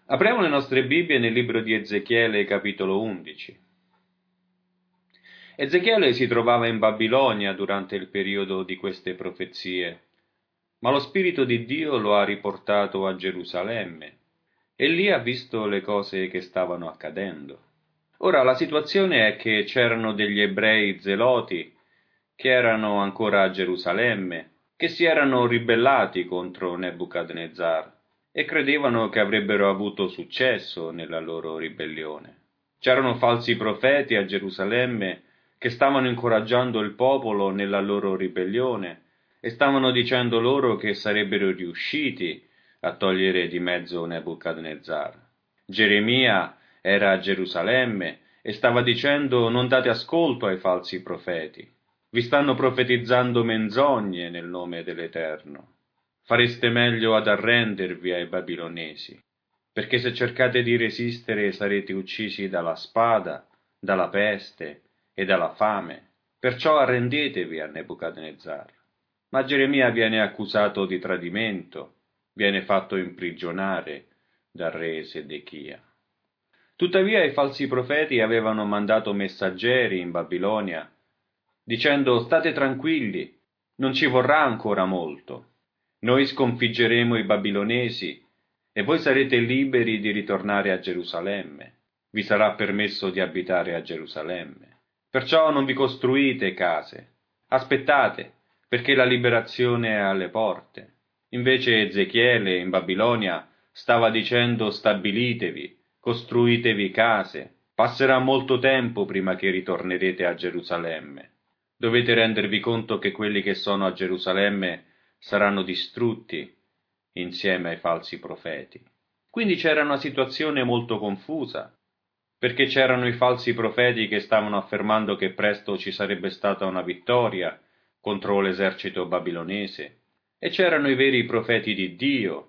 Apriamo le nostre Bibbie nel libro di Ezechiele, capitolo 11. Ezechiele si trovava in Babilonia durante il periodo di queste profezie, ma lo Spirito di Dio lo ha riportato a Gerusalemme e lì ha visto le cose che stavano accadendo. Ora la situazione è che c'erano degli ebrei zeloti che erano ancora a Gerusalemme, che si erano ribellati contro Nebuchadnezzar e credevano che avrebbero avuto successo nella loro ribellione. C'erano falsi profeti a Gerusalemme che stavano incoraggiando il popolo nella loro ribellione e stavano dicendo loro che sarebbero riusciti a togliere di mezzo Nebuchadnezzar. Geremia era a Gerusalemme e stava dicendo: non date ascolto ai falsi profeti. Vi stanno profetizzando menzogne nel nome dell'Eterno. Fareste meglio ad arrendervi ai babilonesi, perché se cercate di resistere sarete uccisi dalla spada, dalla peste e dalla fame. Perciò arrendetevi a Nebuchadnezzar. Ma Geremia viene accusato di tradimento, viene fatto imprigionare dal re Sedechia. Tuttavia i falsi profeti avevano mandato messaggeri in Babilonia, dicendo: state tranquilli, non ci vorrà ancora molto. Noi sconfiggeremo i babilonesi e voi sarete liberi di ritornare a Gerusalemme. Vi sarà permesso di abitare a Gerusalemme. Perciò non vi costruite case. Aspettate, perché la liberazione è alle porte. Invece Ezechiele in Babilonia stava dicendo: stabilitevi, costruitevi case. Passerà molto tempo prima che ritornerete a Gerusalemme. Dovete rendervi conto che quelli che sono a Gerusalemme saranno distrutti insieme ai falsi profeti. Quindi c'era una situazione molto confusa, perché c'erano i falsi profeti che stavano affermando che presto ci sarebbe stata una vittoria contro l'esercito babilonese, e c'erano i veri profeti di Dio,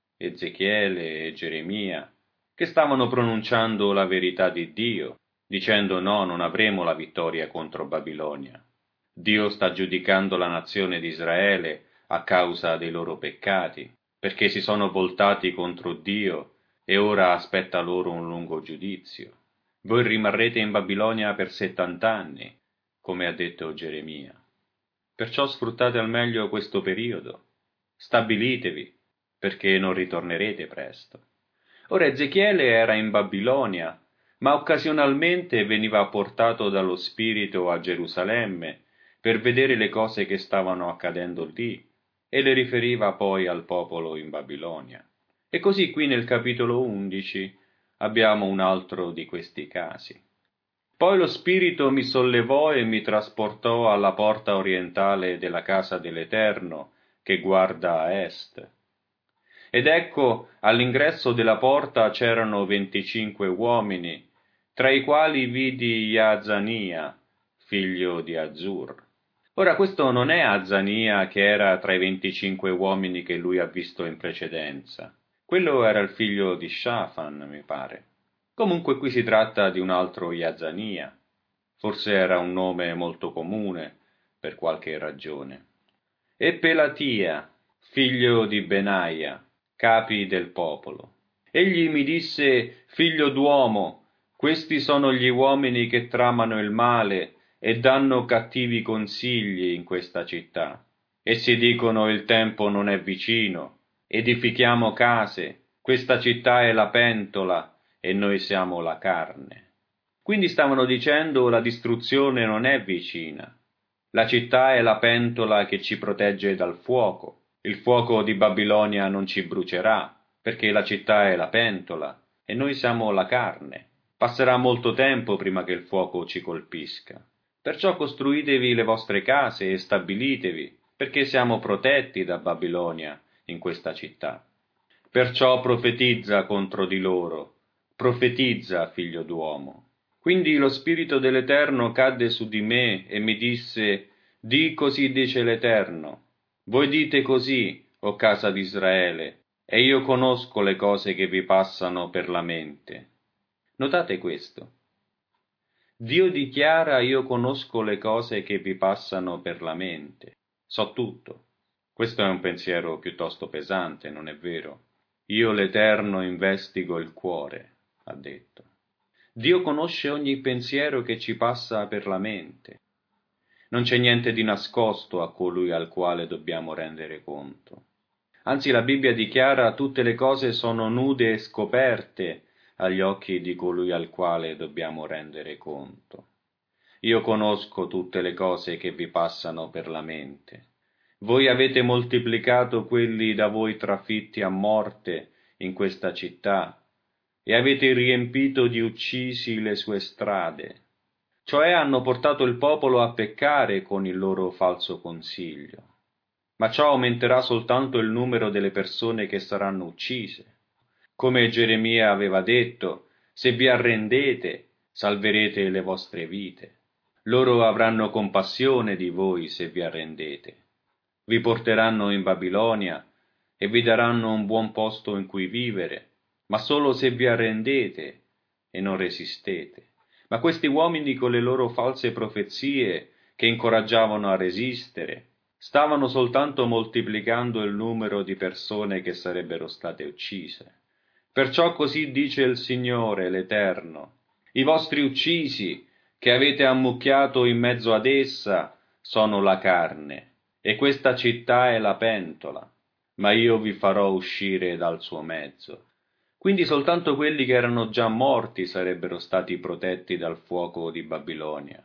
Ezechiele e Geremia, che stavano pronunciando la verità di Dio, dicendo: no, non avremo la vittoria contro Babilonia. Dio sta giudicando la nazione di Israele a causa dei loro peccati, perché si sono voltati contro Dio e ora aspetta loro un lungo giudizio. Voi rimarrete in Babilonia per 70 anni, come ha detto Geremia. Perciò sfruttate al meglio questo periodo. Stabilitevi, perché non ritornerete presto. Ora Ezechiele era in Babilonia, ma occasionalmente veniva portato dallo Spirito a Gerusalemme per vedere le cose che stavano accadendo lì, e le riferiva poi al popolo in Babilonia. E così qui nel capitolo 11 abbiamo un altro di questi casi. Poi lo Spirito mi sollevò e mi trasportò alla porta orientale della casa dell'Eterno, che guarda a est. Ed ecco, all'ingresso della porta c'erano 25 uomini, tra i quali vidi Yaazania, figlio di Azur. Ora questo non è Azania che era tra i 25 uomini che lui ha visto in precedenza. Quello era il figlio di Shafan, mi pare. Comunque qui si tratta di un altro Yaazania. Forse era un nome molto comune, per qualche ragione. E Pelatia, figlio di Benaia, capi del popolo. Egli mi disse: figlio d'uomo, questi sono gli uomini che tramano il male e danno cattivi consigli in questa città. Essi dicono: il tempo non è vicino, edifichiamo case, questa città è la pentola e noi siamo la carne. Quindi stavano dicendo: la distruzione non è vicina. La città è la pentola che ci protegge dal fuoco. Il fuoco di Babilonia non ci brucerà, perché la città è la pentola e noi siamo la carne. Passerà molto tempo prima che il fuoco ci colpisca. Perciò costruitevi le vostre case e stabilitevi, perché siamo protetti da Babilonia in questa città. Perciò profetizza contro di loro, profetizza, figlio d'uomo. Quindi lo Spirito dell'Eterno cadde su di me e mi disse: di così dice l'Eterno, voi dite così, o casa di Israele, e io conosco le cose che vi passano per la mente. Notate questo. Dio dichiara: io conosco le cose che vi passano per la mente. So tutto. Questo è un pensiero piuttosto pesante, non è vero? Io l'Eterno investigo il cuore, ha detto. Dio conosce ogni pensiero che ci passa per la mente. Non c'è niente di nascosto a colui al quale dobbiamo rendere conto. Anzi, la Bibbia dichiara tutte le cose sono nude e scoperte agli occhi di colui al quale dobbiamo rendere conto. Io conosco tutte le cose che vi passano per la mente. Voi avete moltiplicato quelli da voi trafitti a morte in questa città e avete riempito di uccisi le sue strade. Cioè hanno portato il popolo a peccare con il loro falso consiglio. Ma ciò aumenterà soltanto il numero delle persone che saranno uccise. Come Geremia aveva detto, se vi arrendete, salverete le vostre vite. Loro avranno compassione di voi se vi arrendete. Vi porteranno in Babilonia e vi daranno un buon posto in cui vivere, ma solo se vi arrendete e non resistete. Ma questi uomini con le loro false profezie che incoraggiavano a resistere, stavano soltanto moltiplicando il numero di persone che sarebbero state uccise. Perciò così dice il Signore, l'Eterno: i vostri uccisi, che avete ammucchiato in mezzo ad essa, sono la carne, e questa città è la pentola, ma io vi farò uscire dal suo mezzo. Quindi soltanto quelli che erano già morti sarebbero stati protetti dal fuoco di Babilonia.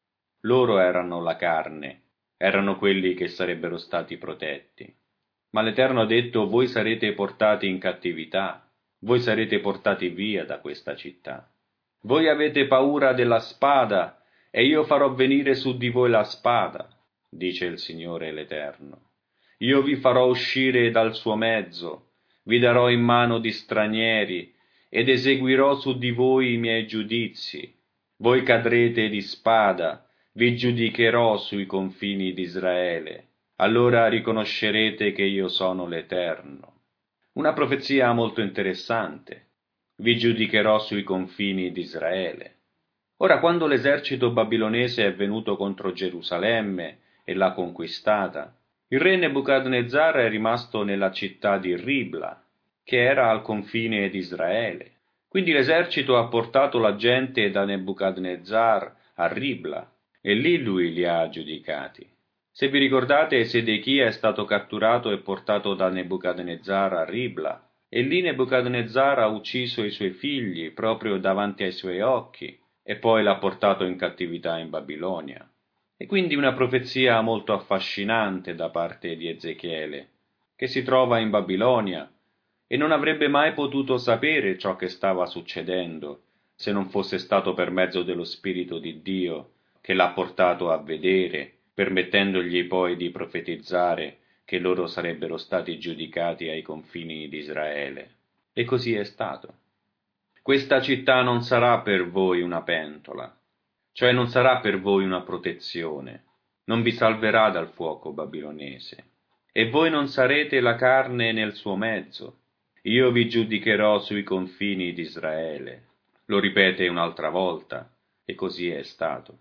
Loro erano la carne, erano quelli che sarebbero stati protetti. Ma l'Eterno ha detto: voi sarete portati in cattività, voi sarete portati via da questa città. Voi avete paura della spada, e io farò venire su di voi la spada, dice il Signore l'Eterno. Io vi farò uscire dal suo mezzo, vi darò in mano di stranieri, ed eseguirò su di voi i miei giudizi. Voi cadrete di spada, vi giudicherò sui confini di Israele. Allora riconoscerete che io sono l'Eterno. Una profezia molto interessante. Vi giudicherò sui confini di Israele. Ora, quando l'esercito babilonese è venuto contro Gerusalemme e l'ha conquistata, il re Nebuchadnezzar è rimasto nella città di Ribla, che era al confine di Israele. Quindi l'esercito ha portato la gente da Nebuchadnezzar a Ribla, e lì lui li ha giudicati. Se vi ricordate, Sedechia è stato catturato e portato da Nebuchadnezzar a Ribla, e lì Nebuchadnezzar ha ucciso i suoi figli proprio davanti ai suoi occhi, e poi l'ha portato in cattività in Babilonia. E quindi una profezia molto affascinante da parte di Ezechiele, che si trova in Babilonia, e non avrebbe mai potuto sapere ciò che stava succedendo, se non fosse stato per mezzo dello Spirito di Dio, che l'ha portato a vedere, permettendogli poi di profetizzare che loro sarebbero stati giudicati ai confini di Israele. E così è stato. Questa città non sarà per voi una pentola, cioè non sarà per voi una protezione, non vi salverà dal fuoco babilonese, e voi non sarete la carne nel suo mezzo. Io vi giudicherò sui confini di Israele. Lo ripete un'altra volta, e così è stato.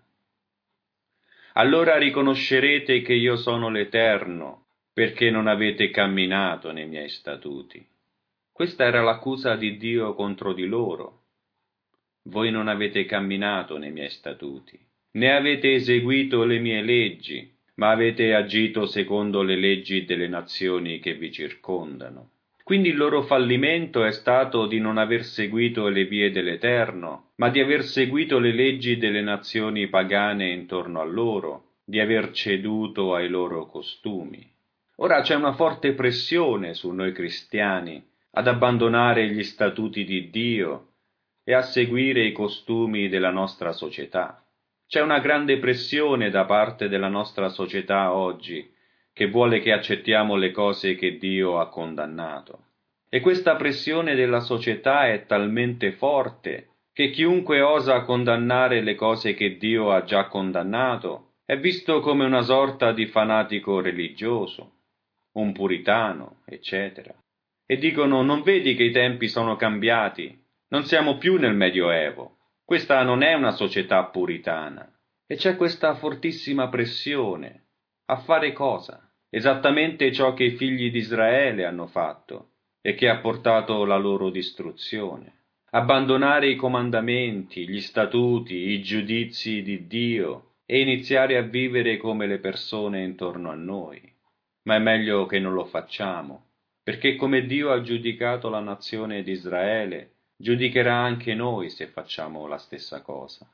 Allora riconoscerete che io sono l'Eterno, perché non avete camminato nei miei statuti. Questa era l'accusa di Dio contro di loro. Voi non avete camminato nei miei statuti, né avete eseguito le mie leggi, ma avete agito secondo le leggi delle nazioni che vi circondano. Quindi il loro fallimento è stato di non aver seguito le vie dell'Eterno, ma di aver seguito le leggi delle nazioni pagane intorno a loro, di aver ceduto ai loro costumi. Ora c'è una forte pressione su noi cristiani ad abbandonare gli statuti di Dio e a seguire i costumi della nostra società. C'è una grande pressione da parte della nostra società oggi, che vuole che accettiamo le cose che Dio ha condannato. E questa pressione della società è talmente forte che chiunque osa condannare le cose che Dio ha già condannato è visto come una sorta di fanatico religioso, un puritano, eccetera. E dicono: non vedi che i tempi sono cambiati? Non siamo più nel Medioevo. Questa non è una società puritana. E c'è questa fortissima pressione. A fare cosa? Esattamente ciò che i figli di Israele hanno fatto. e che ha portato la loro distruzione. Abbandonare i comandamenti, gli statuti, i giudizi di Dio e iniziare a vivere come le persone intorno a noi. Ma è meglio che non lo facciamo, perché come Dio ha giudicato la nazione di Israele, giudicherà anche noi se facciamo la stessa cosa.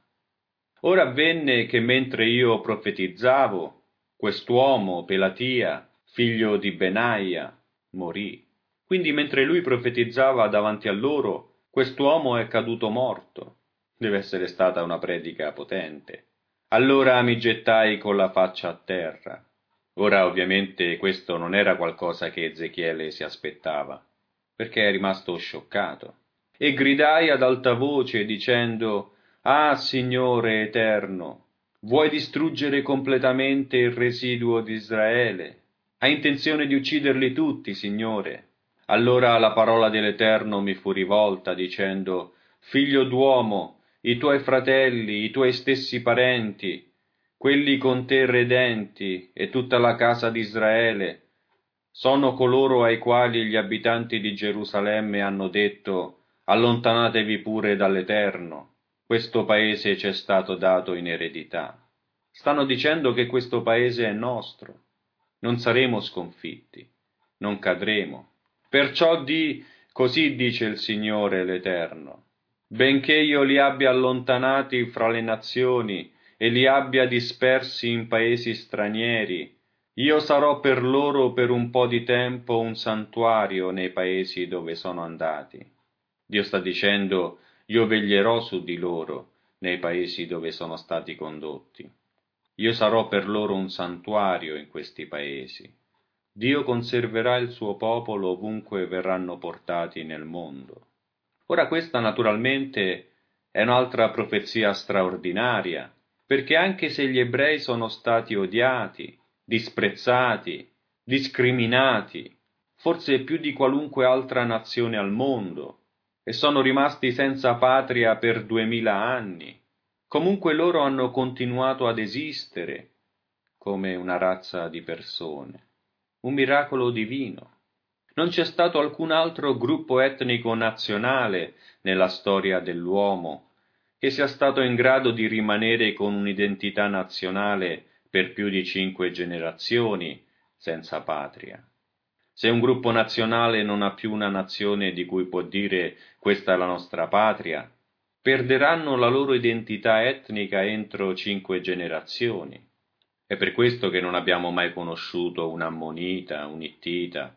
Ora avvenne che mentre io profetizzavo, quest'uomo, Pelatia, figlio di Benaia, morì. Quindi mentre lui profetizzava davanti a loro, quest'uomo è caduto morto. Deve essere stata una predica potente. Allora mi gettai con la faccia a terra. Ora ovviamente questo non era qualcosa che Ezechiele si aspettava, perché è rimasto scioccato. E gridai ad alta voce dicendo: Ah, Signore eterno, vuoi distruggere completamente il residuo di Israele? Hai intenzione di ucciderli tutti, Signore? Allora la parola dell'Eterno mi fu rivolta, dicendo: Figlio d'uomo, i tuoi fratelli, i tuoi stessi parenti, quelli con te redenti, e tutta la casa di Israele, sono coloro ai quali gli abitanti di Gerusalemme hanno detto: Allontanatevi pure dall'Eterno, questo paese ci è stato dato in eredità. Stanno dicendo che questo paese è nostro. Non saremo sconfitti, non cadremo. Perciò così dice il Signore l'Eterno: benché io li abbia allontanati fra le nazioni e li abbia dispersi in paesi stranieri, io sarò per loro per un po' di tempo un santuario nei paesi dove sono andati. Dio sta dicendo: io veglierò su di loro nei paesi dove sono stati condotti. Io sarò per loro un santuario in questi paesi. Dio conserverà il suo popolo ovunque verranno portati nel mondo. Ora questa naturalmente è un'altra profezia straordinaria, perché anche se gli ebrei sono stati odiati, disprezzati, discriminati, forse più di qualunque altra nazione al mondo, e sono rimasti senza patria per 2000 anni, comunque loro hanno continuato ad esistere come una razza di persone. Un miracolo divino. Non c'è stato alcun altro gruppo etnico nazionale nella storia dell'uomo che sia stato in grado di rimanere con un'identità nazionale per più di 5 generazioni senza patria. Se un gruppo nazionale non ha più una nazione di cui può dire questa è la nostra patria, perderanno la loro identità etnica entro 5 generazioni. È per questo che non abbiamo mai conosciuto un Ammonita, un Ittita,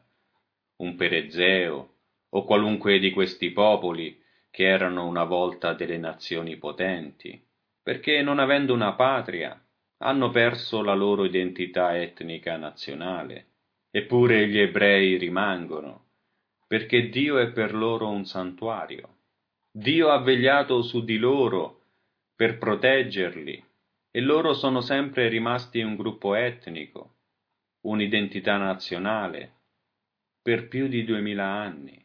un Perezeo o qualunque di questi popoli che erano una volta delle nazioni potenti, perché non avendo una patria hanno perso la loro identità etnica nazionale. Eppure gli ebrei rimangono, perché Dio è per loro un santuario. Dio ha vegliato su di loro per proteggerli, e loro sono sempre rimasti un gruppo etnico, un'identità nazionale, per più di 2000 anni,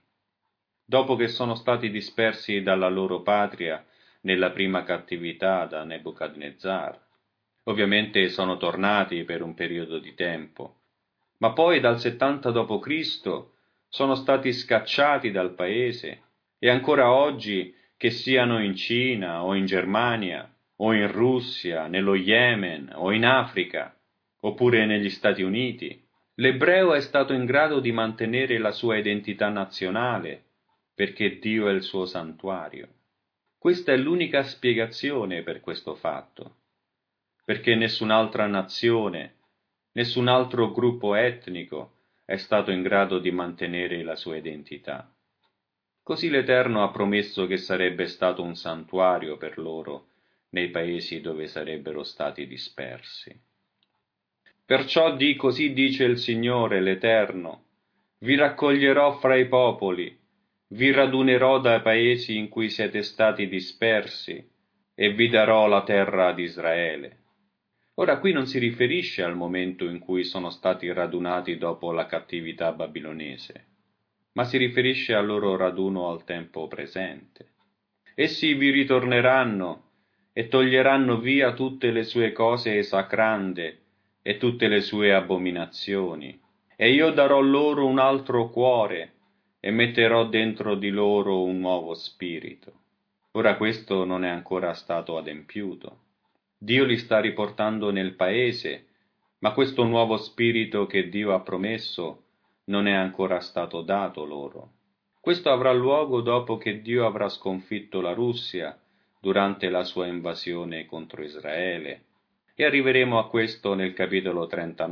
dopo che sono stati dispersi dalla loro patria nella prima cattività da Nebuchadnezzar. Ovviamente sono tornati per un periodo di tempo, ma poi dal 70 d.C. sono stati scacciati dal paese, e ancora oggi, che siano in Cina o in Germania o in Russia, nello Yemen o in Africa, oppure negli Stati Uniti, l'ebreo è stato in grado di mantenere la sua identità nazionale, perché Dio è il suo santuario. Questa è l'unica spiegazione per questo fatto, perché nessun'altra nazione, nessun altro gruppo etnico è stato in grado di mantenere la sua identità. Così l'Eterno ha promesso che sarebbe stato un santuario per loro nei paesi dove sarebbero stati dispersi. Perciò così dice il Signore l'Eterno: vi raccoglierò fra i popoli, vi radunerò dai paesi in cui siete stati dispersi, e vi darò la terra di Israele. Ora qui non si riferisce al momento in cui sono stati radunati dopo la cattività babilonese, ma si riferisce al loro raduno al tempo presente. Essi vi ritorneranno e toglieranno via tutte le sue cose esacrande e tutte le sue abominazioni, e io darò loro un altro cuore, e metterò dentro di loro un nuovo spirito. Ora questo non è ancora stato adempiuto. Dio li sta riportando nel paese, ma questo nuovo spirito che Dio ha promesso non è ancora stato dato loro. Questo avrà luogo dopo che Dio avrà sconfitto la Russia durante la sua invasione contro Israele. E arriveremo a questo nel capitolo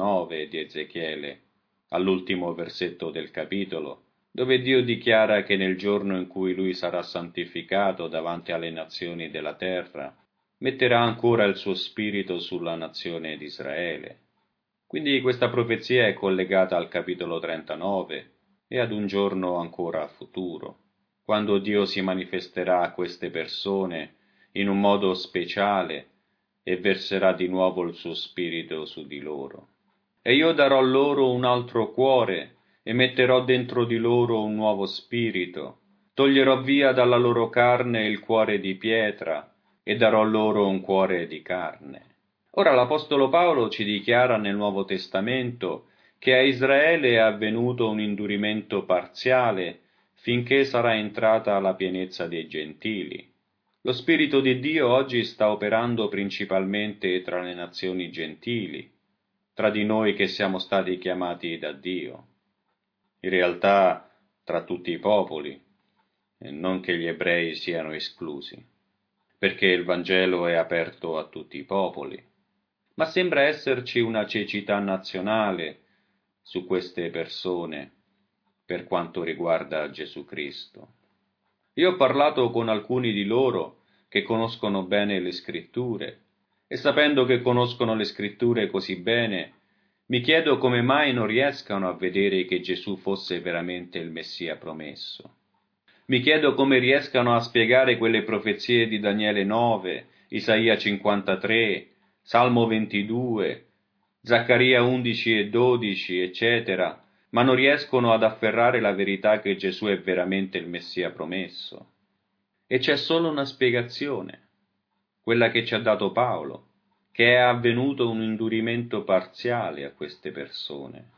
39 di Ezechiele, all'ultimo versetto del capitolo, dove Dio dichiara che nel giorno in cui Lui sarà santificato davanti alle nazioni della terra, metterà ancora il suo spirito sulla nazione di Israele. Quindi questa profezia è collegata al capitolo 39 e ad un giorno ancora futuro, quando Dio si manifesterà a queste persone in un modo speciale e verserà di nuovo il suo spirito su di loro. E io darò loro un altro cuore e metterò dentro di loro un nuovo spirito. Toglierò via dalla loro carne il cuore di pietra e darò loro un cuore di carne. Ora l'Apostolo Paolo ci dichiara nel Nuovo Testamento che a Israele è avvenuto un indurimento parziale finché sarà entrata la pienezza dei gentili. Lo Spirito di Dio oggi sta operando principalmente tra le nazioni gentili, tra di noi che siamo stati chiamati da Dio. In realtà tra tutti i popoli, e non che gli ebrei siano esclusi, perché il Vangelo è aperto a tutti i popoli. Ma sembra esserci una cecità nazionale su queste persone per quanto riguarda Gesù Cristo. Io ho parlato con alcuni di loro che conoscono bene le Scritture, e sapendo che conoscono le Scritture così bene, mi chiedo come mai non riescano a vedere che Gesù fosse veramente il Messia promesso. Mi chiedo come riescano a spiegare quelle profezie di Daniele 9, Isaia 53, Salmo 22, Zaccaria 11 e 12, eccetera, ma non riescono ad afferrare la verità che Gesù è veramente il Messia promesso. E c'è solo una spiegazione, quella che ci ha dato Paolo, che è avvenuto un indurimento parziale a queste persone.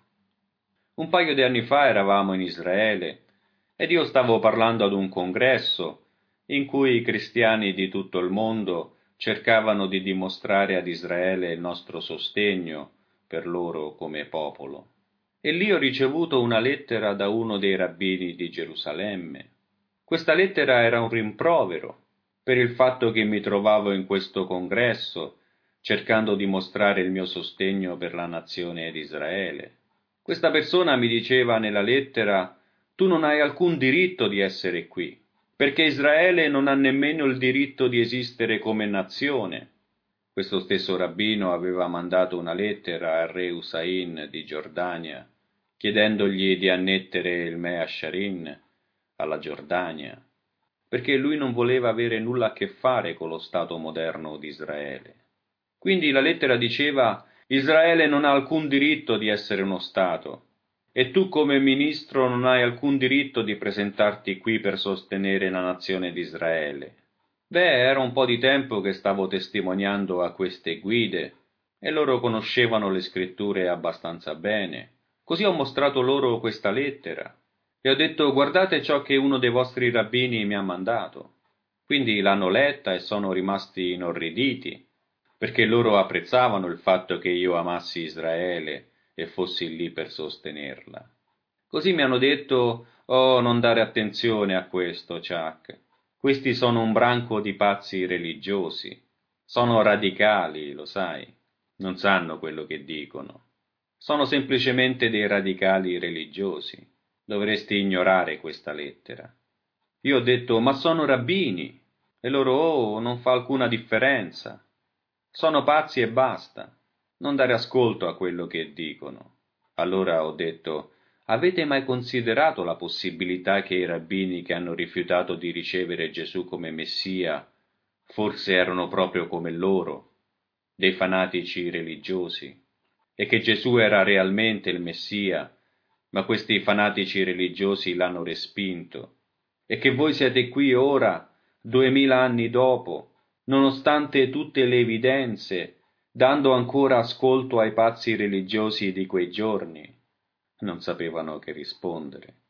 Un paio di anni fa eravamo in Israele ed io stavo parlando ad un congresso in cui i cristiani di tutto il mondo cercavano di dimostrare ad Israele il nostro sostegno per loro come popolo. E lì ho ricevuto una lettera da uno dei rabbini di Gerusalemme. Questa lettera era un rimprovero per il fatto che mi trovavo in questo congresso cercando di mostrare il mio sostegno per la nazione di Israele. Questa persona mi diceva nella lettera: tu non hai alcun diritto di essere qui, perché Israele non ha nemmeno il diritto di esistere come nazione. Questo stesso rabbino aveva mandato una lettera al re Hussein di Giordania, chiedendogli di annettere il Mea Sharin alla Giordania, perché lui non voleva avere nulla a che fare con lo Stato moderno di Israele. Quindi la lettera diceva: Israele non ha alcun diritto di essere uno Stato, e tu come ministro non hai alcun diritto di presentarti qui per sostenere la nazione di Israele. Beh, era un po' di tempo che stavo testimoniando a queste guide, e loro conoscevano le scritture abbastanza bene. Così ho mostrato loro questa lettera, e ho detto: guardate ciò che uno dei vostri rabbini mi ha mandato. Quindi l'hanno letta e sono rimasti inorriditi, perché loro apprezzavano il fatto che io amassi Israele e fossi lì per sostenerla. Così mi hanno detto: oh, non dare attenzione a questo, Chuck. Questi sono un branco di pazzi religiosi. Sono radicali, lo sai. Non sanno quello che dicono. Sono semplicemente dei radicali religiosi. Dovresti ignorare questa lettera. Io ho detto: ma sono rabbini. E loro: oh, non fa alcuna differenza. Sono pazzi e basta. Non dare ascolto a quello che dicono. Allora ho detto: avete mai considerato la possibilità che i rabbini che hanno rifiutato di ricevere Gesù come Messia forse erano proprio come loro, dei fanatici religiosi, e che Gesù era realmente il Messia, ma questi fanatici religiosi l'hanno respinto, e che voi siete qui ora, 2000 anni dopo, nonostante tutte le evidenze, dando ancora ascolto ai pazzi religiosi di quei giorni? Non sapevano che rispondere.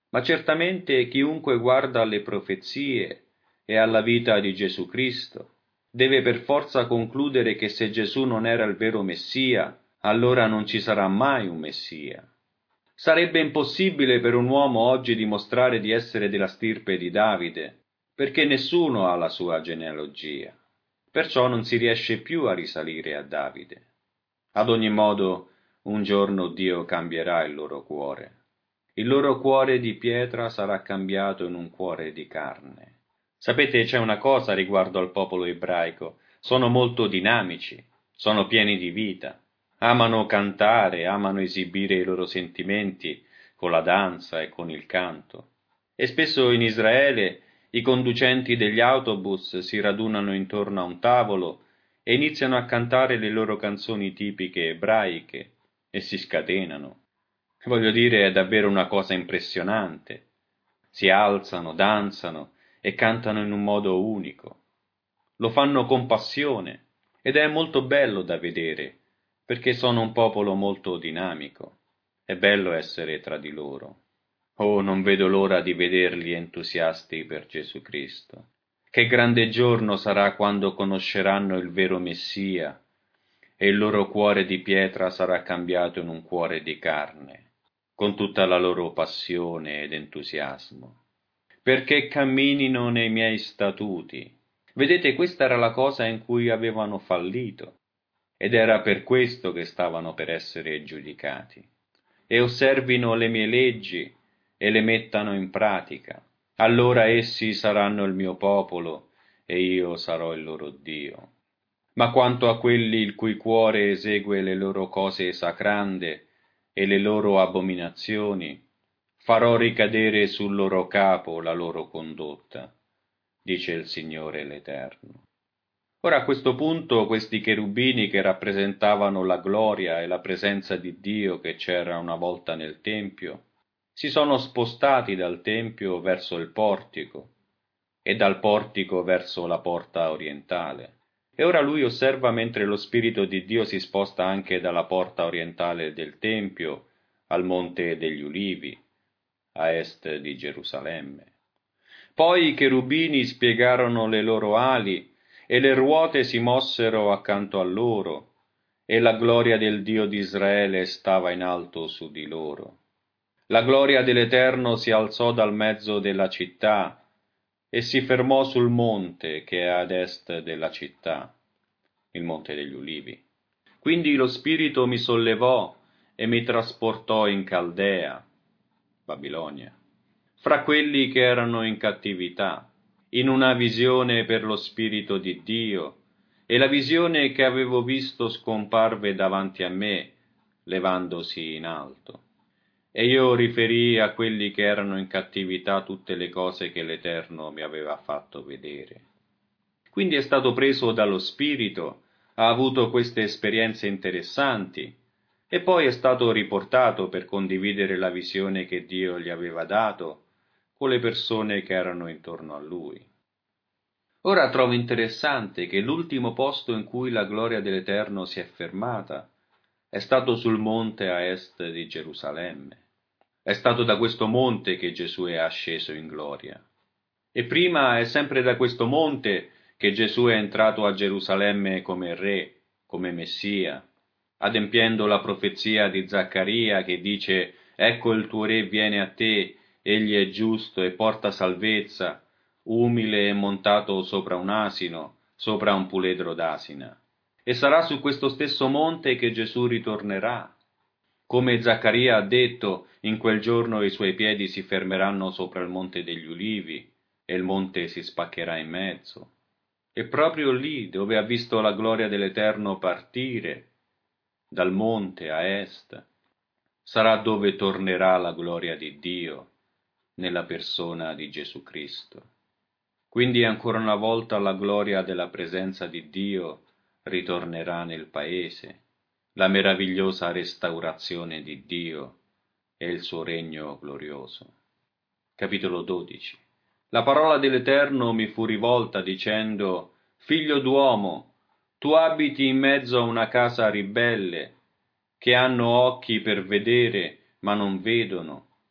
Ma certamente chiunque guarda alle profezie e alla vita di Gesù Cristo deve per forza concludere che se Gesù non era il vero Messia, allora non ci sarà mai un Messia. Sarebbe impossibile per un uomo oggi dimostrare di essere della stirpe di Davide, perché nessuno ha la sua genealogia. Perciò non si riesce più a risalire a Davide. Ad ogni modo, un giorno Dio cambierà il loro cuore. Il loro cuore di pietra sarà cambiato in un cuore di carne. Sapete, c'è una cosa riguardo al popolo ebraico. Sono molto dinamici, sono pieni di vita. Amano cantare, amano esibire i loro sentimenti con la danza e con il canto. E spesso in Israele i conducenti degli autobus si radunano intorno a un tavolo e iniziano a cantare le loro canzoni tipiche ebraiche e si scatenano. Voglio dire, è davvero una cosa impressionante. Si alzano, danzano e cantano in un modo unico. Lo fanno con passione ed è molto bello da vedere, perché sono un popolo molto dinamico. È bello essere tra di loro. Oh, non vedo l'ora di vederli entusiasti per Gesù Cristo. Che grande giorno sarà quando conosceranno il vero Messia e il loro cuore di pietra sarà cambiato in un cuore di carne, con tutta la loro passione ed entusiasmo. Perché camminino nei miei statuti. Vedete, questa era la cosa in cui avevano fallito, ed era per questo che stavano per essere giudicati. E osservino le mie leggi e le mettano in pratica. Allora essi saranno il mio popolo e io sarò il loro Dio. Ma quanto a quelli il cui cuore esegue le loro cose sacrande e le loro abominazioni, farò ricadere sul loro capo la loro condotta, dice il Signore l'Eterno. Ora a questo punto questi cherubini che rappresentavano la gloria e la presenza di Dio che c'era una volta nel Tempio, si sono spostati dal Tempio verso il portico e dal portico verso la porta orientale. E ora lui osserva mentre lo Spirito di Dio si sposta anche dalla porta orientale del Tempio al Monte degli Ulivi, a est di Gerusalemme. Poi i cherubini spiegarono le loro ali e le ruote si mossero accanto a loro, e la gloria del Dio di Israele stava in alto su di loro. La gloria dell'Eterno si alzò dal mezzo della città e si fermò sul monte che è ad est della città, il Monte degli Ulivi. Quindi lo Spirito mi sollevò e mi trasportò in Caldea, Babilonia, fra quelli che erano in cattività, in una visione per lo Spirito di Dio, e la visione che avevo visto scomparve davanti a me, levandosi in alto. E io riferii a quelli che erano in cattività tutte le cose che l'Eterno mi aveva fatto vedere. Quindi è stato preso dallo Spirito, ha avuto queste esperienze interessanti, e poi è stato riportato per condividere la visione che Dio gli aveva dato con le persone che erano intorno a lui. Ora trovo interessante che l'ultimo posto in cui la gloria dell'Eterno si è fermata è stato sul monte a est di Gerusalemme. È stato da questo monte che Gesù è asceso in gloria. E prima è sempre da questo monte che Gesù è entrato a Gerusalemme come re, come Messia, adempiendo la profezia di Zaccaria che dice: «Ecco il tuo re viene a te, egli è giusto e porta salvezza, umile e montato sopra un asino, sopra un puledro d'asina». E sarà su questo stesso monte che Gesù ritornerà. Come Zaccaria ha detto, in quel giorno i suoi piedi si fermeranno sopra il monte degli Ulivi e il monte si spaccherà in mezzo. E proprio lì, dove ha visto la gloria dell'Eterno partire dal monte a est, sarà dove tornerà la gloria di Dio nella persona di Gesù Cristo. Quindi ancora una volta la gloria della presenza di Dio ritornerà nel paese, la meravigliosa restaurazione di Dio e il suo regno glorioso. Capitolo 12. La parola dell'Eterno mi fu rivolta dicendo: «Figlio d'uomo, tu abiti in mezzo a una casa ribelle, che hanno occhi per vedere, ma non vedono,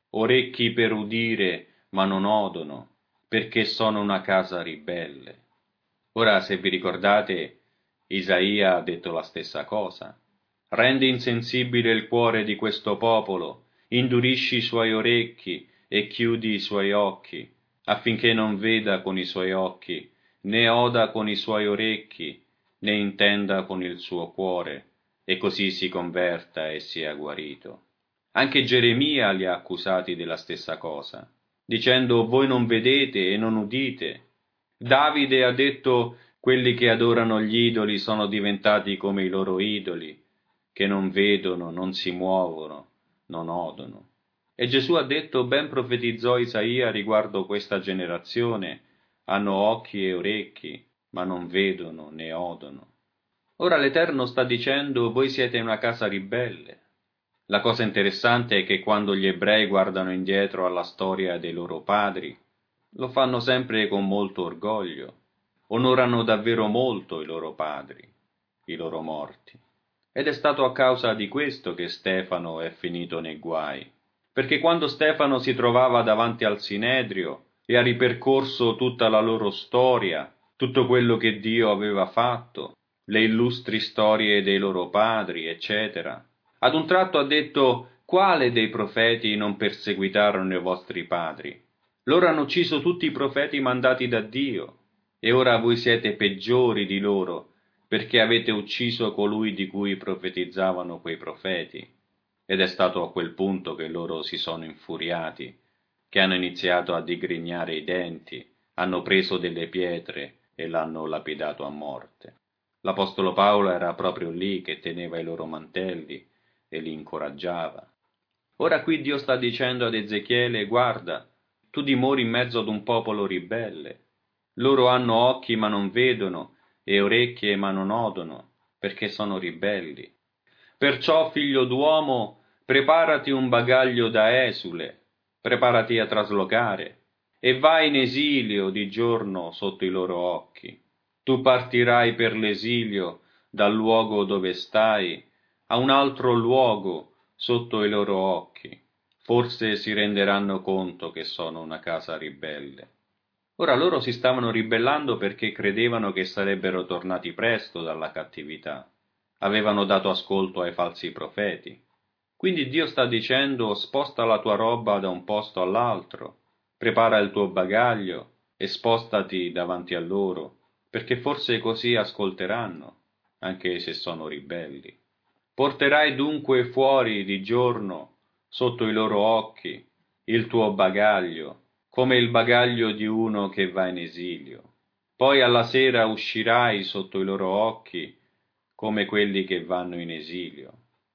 orecchi per udire, ma non odono, perché sono una casa ribelle. Ora, se vi ricordate, Isaia ha detto la stessa cosa. Rendi insensibile il cuore di questo popolo, indurisci i suoi orecchi e chiudi i suoi occhi, affinché non veda con i suoi occhi, né oda con i suoi orecchi, né intenda con il suo cuore, e così si converta e sia guarito. Anche Geremia li ha accusati della stessa cosa, dicendo: voi non vedete e non udite. Davide ha detto: quelli che adorano gli idoli sono diventati come i loro idoli, che non vedono, non si muovono, non odono. E Gesù ha detto: ben profetizzò Isaia riguardo questa generazione: hanno occhi e orecchi, ma non vedono né odono. Ora l'Eterno sta dicendo: voi siete una casa ribelle. La cosa interessante è che quando gli ebrei guardano indietro alla storia dei loro padri, lo fanno sempre con molto orgoglio, onorano davvero molto i loro padri, i loro morti. Ed è stato a causa di questo che Stefano è finito nei guai, perché quando Stefano si trovava davanti al Sinedrio e ha ripercorso tutta la loro storia, tutto quello che Dio aveva fatto, le illustri storie dei loro padri, eccetera, ad un tratto ha detto: quale dei profeti non perseguitarono i vostri padri? Loro hanno ucciso tutti i profeti mandati da Dio, e ora voi siete peggiori di loro, perché avete ucciso colui di cui profetizzavano quei profeti. Ed è stato a quel punto che loro si sono infuriati, che hanno iniziato a digrignare i denti, hanno preso delle pietre e l'hanno lapidato a morte. L'Apostolo Paolo era proprio lì che teneva i loro mantelli e li incoraggiava. Ora qui Dio sta dicendo ad Ezechiele: guarda, tu dimori in mezzo ad un popolo ribelle. Loro hanno occhi ma non vedono e orecchie ma non odono, perché sono ribelli. Perciò, figlio d'uomo, preparati un bagaglio da esule, preparati a traslocare, e vai in esilio di giorno sotto i loro occhi. Tu partirai per l'esilio dal luogo dove stai a un altro luogo sotto i loro occhi. Forse si renderanno conto che sono una casa ribelle. Ora loro si stavano ribellando perché credevano che sarebbero tornati presto dalla cattività. Avevano dato ascolto ai falsi profeti. Quindi Dio sta dicendo: sposta la tua roba da un posto all'altro, prepara il tuo bagaglio e spostati davanti a loro, perché forse così ascolteranno, anche se sono ribelli. Porterai dunque fuori di giorno, sotto i loro occhi, il tuo bagaglio, come il bagaglio di uno che va in esilio. Poi alla sera uscirai sotto i loro occhi, come quelli che vanno in esilio.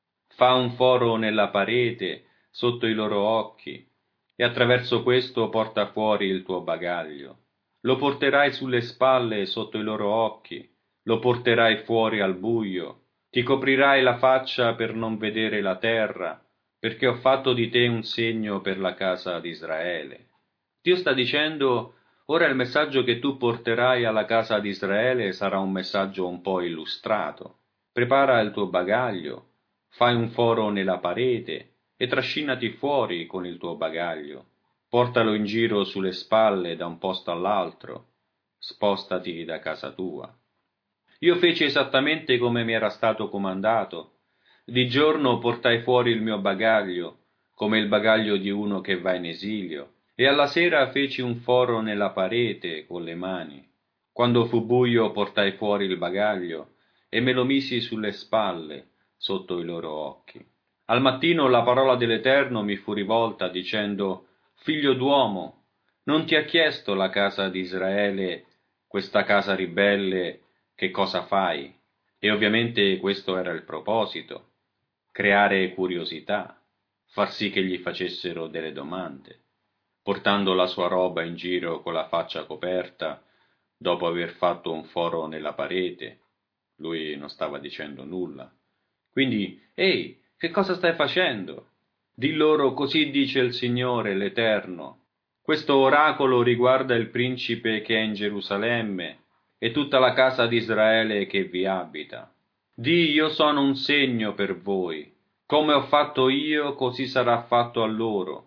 Fa un foro nella parete sotto i loro occhi, e attraverso questo porta fuori il tuo bagaglio. Lo porterai sulle spalle sotto i loro occhi, lo porterai fuori al buio, ti coprirai la faccia per non vedere la terra, perché ho fatto di te un segno per la casa di Israele. Dio sta dicendo: ora il messaggio che tu porterai alla casa di Israele sarà un messaggio un po' illustrato. Prepara il tuo bagaglio, fai un foro nella parete e trascinati fuori con il tuo bagaglio. Portalo in giro sulle spalle da un posto all'altro. Spostati da casa tua. Io feci esattamente come mi era stato comandato. Di giorno portai fuori il mio bagaglio, come il bagaglio di uno che va in esilio, e alla sera feci un foro nella parete con le mani. Quando fu buio portai fuori il bagaglio e me lo misi sulle spalle, sotto i loro occhi. Al mattino la parola dell'Eterno mi fu rivolta dicendo: figlio d'uomo, non ti ha chiesto la casa di Israele, questa casa ribelle, che cosa fai? E ovviamente questo era il proposito: creare curiosità, far sì che gli facessero delle domande. Portando la sua roba in giro con la faccia coperta, dopo aver fatto un foro nella parete, lui non stava dicendo nulla. Quindi: ehi, che cosa stai facendo? Di loro: così dice il Signore, l'Eterno. Questo oracolo riguarda il principe che è in Gerusalemme e tutta la casa di Israele che vi abita. Di: io sono un segno per voi. Come ho fatto io, così sarà fatto a loro,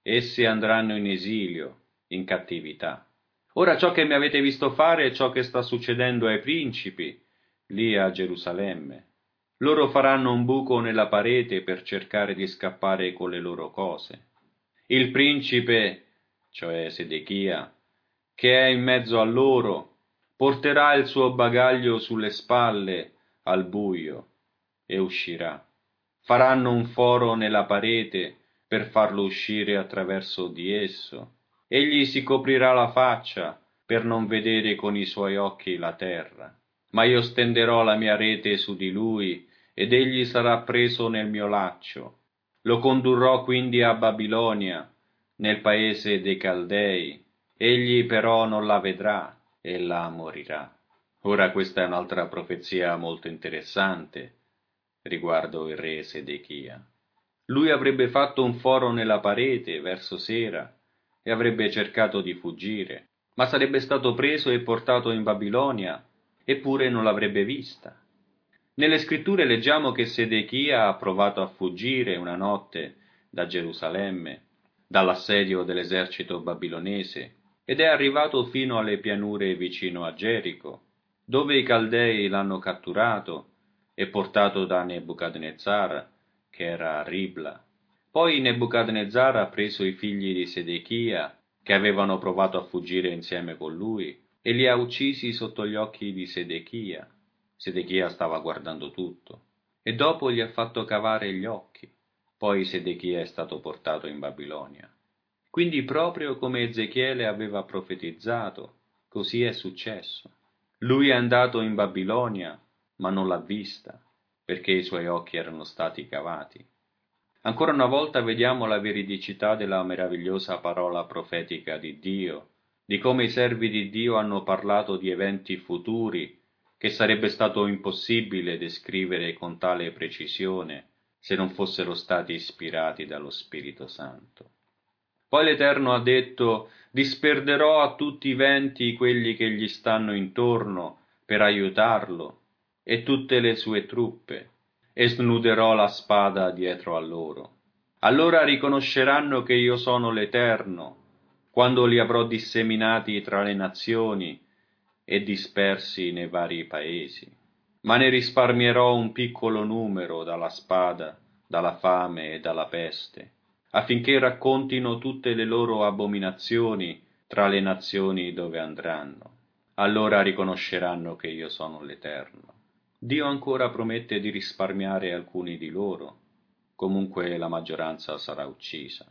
essi andranno in esilio, in cattività. Ora ciò che mi avete visto fare è ciò che sta succedendo ai principi, lì a Gerusalemme. Loro faranno un buco nella parete per cercare di scappare con le loro cose. Il principe, cioè Sedechia, che è in mezzo a loro, porterà il suo bagaglio sulle spalle al buio e uscirà. Faranno un foro nella parete per farlo uscire attraverso di esso. Egli si coprirà la faccia per non vedere con i suoi occhi la terra. Ma io stenderò la mia rete su di lui ed egli sarà preso nel mio laccio. Lo condurrò quindi a Babilonia, nel paese dei Caldei. Egli però non la vedrà e là morirà. Ora questa è un'altra profezia molto interessante riguardo il re Sedechia. Lui avrebbe fatto un foro nella parete verso sera e avrebbe cercato di fuggire, ma sarebbe stato preso e portato in Babilonia, eppure non l'avrebbe vista. Nelle scritture leggiamo che Sedechia ha provato a fuggire una notte da Gerusalemme, dall'assedio dell'esercito babilonese, ed è arrivato fino alle pianure vicino a Gerico, dove i Caldei l'hanno catturato e portato da Nebuchadnezzar, che era a Ribla. Poi Nebuchadnezzar ha preso i figli di Sedechia, che avevano provato a fuggire insieme con lui, e li ha uccisi sotto gli occhi di Sedechia. Sedechia stava guardando tutto, e dopo gli ha fatto cavare gli occhi. Poi Sedechia è stato portato in Babilonia. Quindi proprio come Ezechiele aveva profetizzato, così è successo. Lui è andato in Babilonia, ma non l'ha vista, perché i suoi occhi erano stati cavati. Ancora una volta vediamo la veridicità della meravigliosa parola profetica di Dio, di come i servi di Dio hanno parlato di eventi futuri che sarebbe stato impossibile descrivere con tale precisione se non fossero stati ispirati dallo Spirito Santo. Poi l'Eterno ha detto: disperderò a tutti i venti quelli che gli stanno intorno per aiutarlo e tutte le sue truppe, e snuderò la spada dietro a loro. Allora riconosceranno che io sono l'Eterno, quando li avrò disseminati tra le nazioni e dispersi nei vari paesi. Ma ne risparmierò un piccolo numero dalla spada, dalla fame e dalla peste, affinché raccontino tutte le loro abominazioni tra le nazioni dove andranno. Allora riconosceranno che io sono l'Eterno. Dio ancora promette di risparmiare alcuni di loro, comunque la maggioranza sarà uccisa.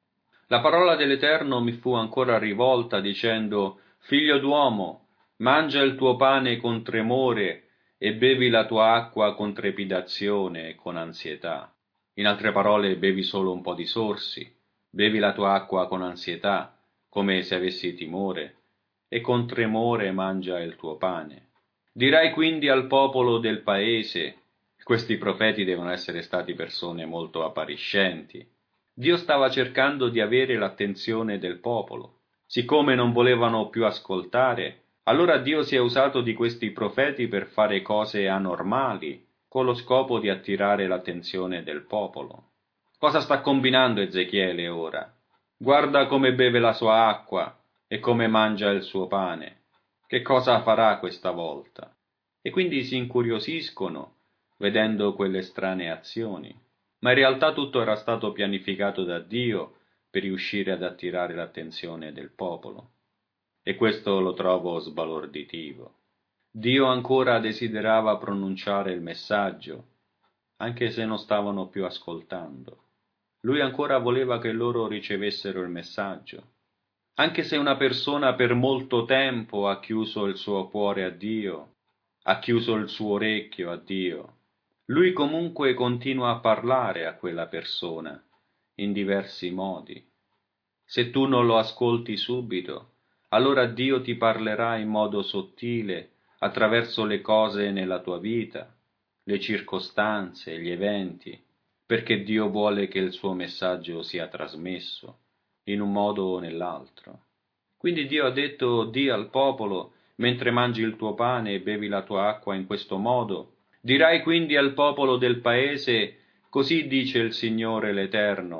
La parola dell'Eterno mi fu ancora rivolta dicendo: Figlio d'uomo, mangia il tuo pane con tremore e bevi la tua acqua con trepidazione e con ansietà. In altre parole, bevi solo un po' di sorsi, bevi la tua acqua con ansietà, come se avessi timore, e con tremore mangia il tuo pane. Dirai quindi al popolo del paese, questi profeti devono essere stati persone molto appariscenti. Dio stava cercando di avere l'attenzione del popolo. Siccome non volevano più ascoltare, allora Dio si è usato di questi profeti per fare cose anormali, con lo scopo di attirare l'attenzione del popolo. Cosa sta combinando Ezechiele ora? Guarda come beve la sua acqua e come mangia il suo pane. Che cosa farà questa volta? E quindi si incuriosiscono, vedendo quelle strane azioni. Ma in realtà tutto era stato pianificato da Dio per riuscire ad attirare l'attenzione del popolo. E questo lo trovo sbalorditivo. Dio ancora desiderava pronunciare il messaggio, anche se non stavano più ascoltando. Lui ancora voleva che loro ricevessero il messaggio. Anche se una persona per molto tempo ha chiuso il suo cuore a Dio, ha chiuso il suo orecchio a Dio, lui comunque continua a parlare a quella persona in diversi modi. Se tu non lo ascolti subito, allora Dio ti parlerà in modo sottile attraverso le cose nella tua vita, le circostanze, gli eventi, perché Dio vuole che il suo messaggio sia trasmesso in un modo o nell'altro. Quindi Dio ha detto: di al popolo, mentre mangi il tuo pane e bevi la tua acqua in questo modo, dirai quindi al popolo del paese: così dice il Signore l'Eterno,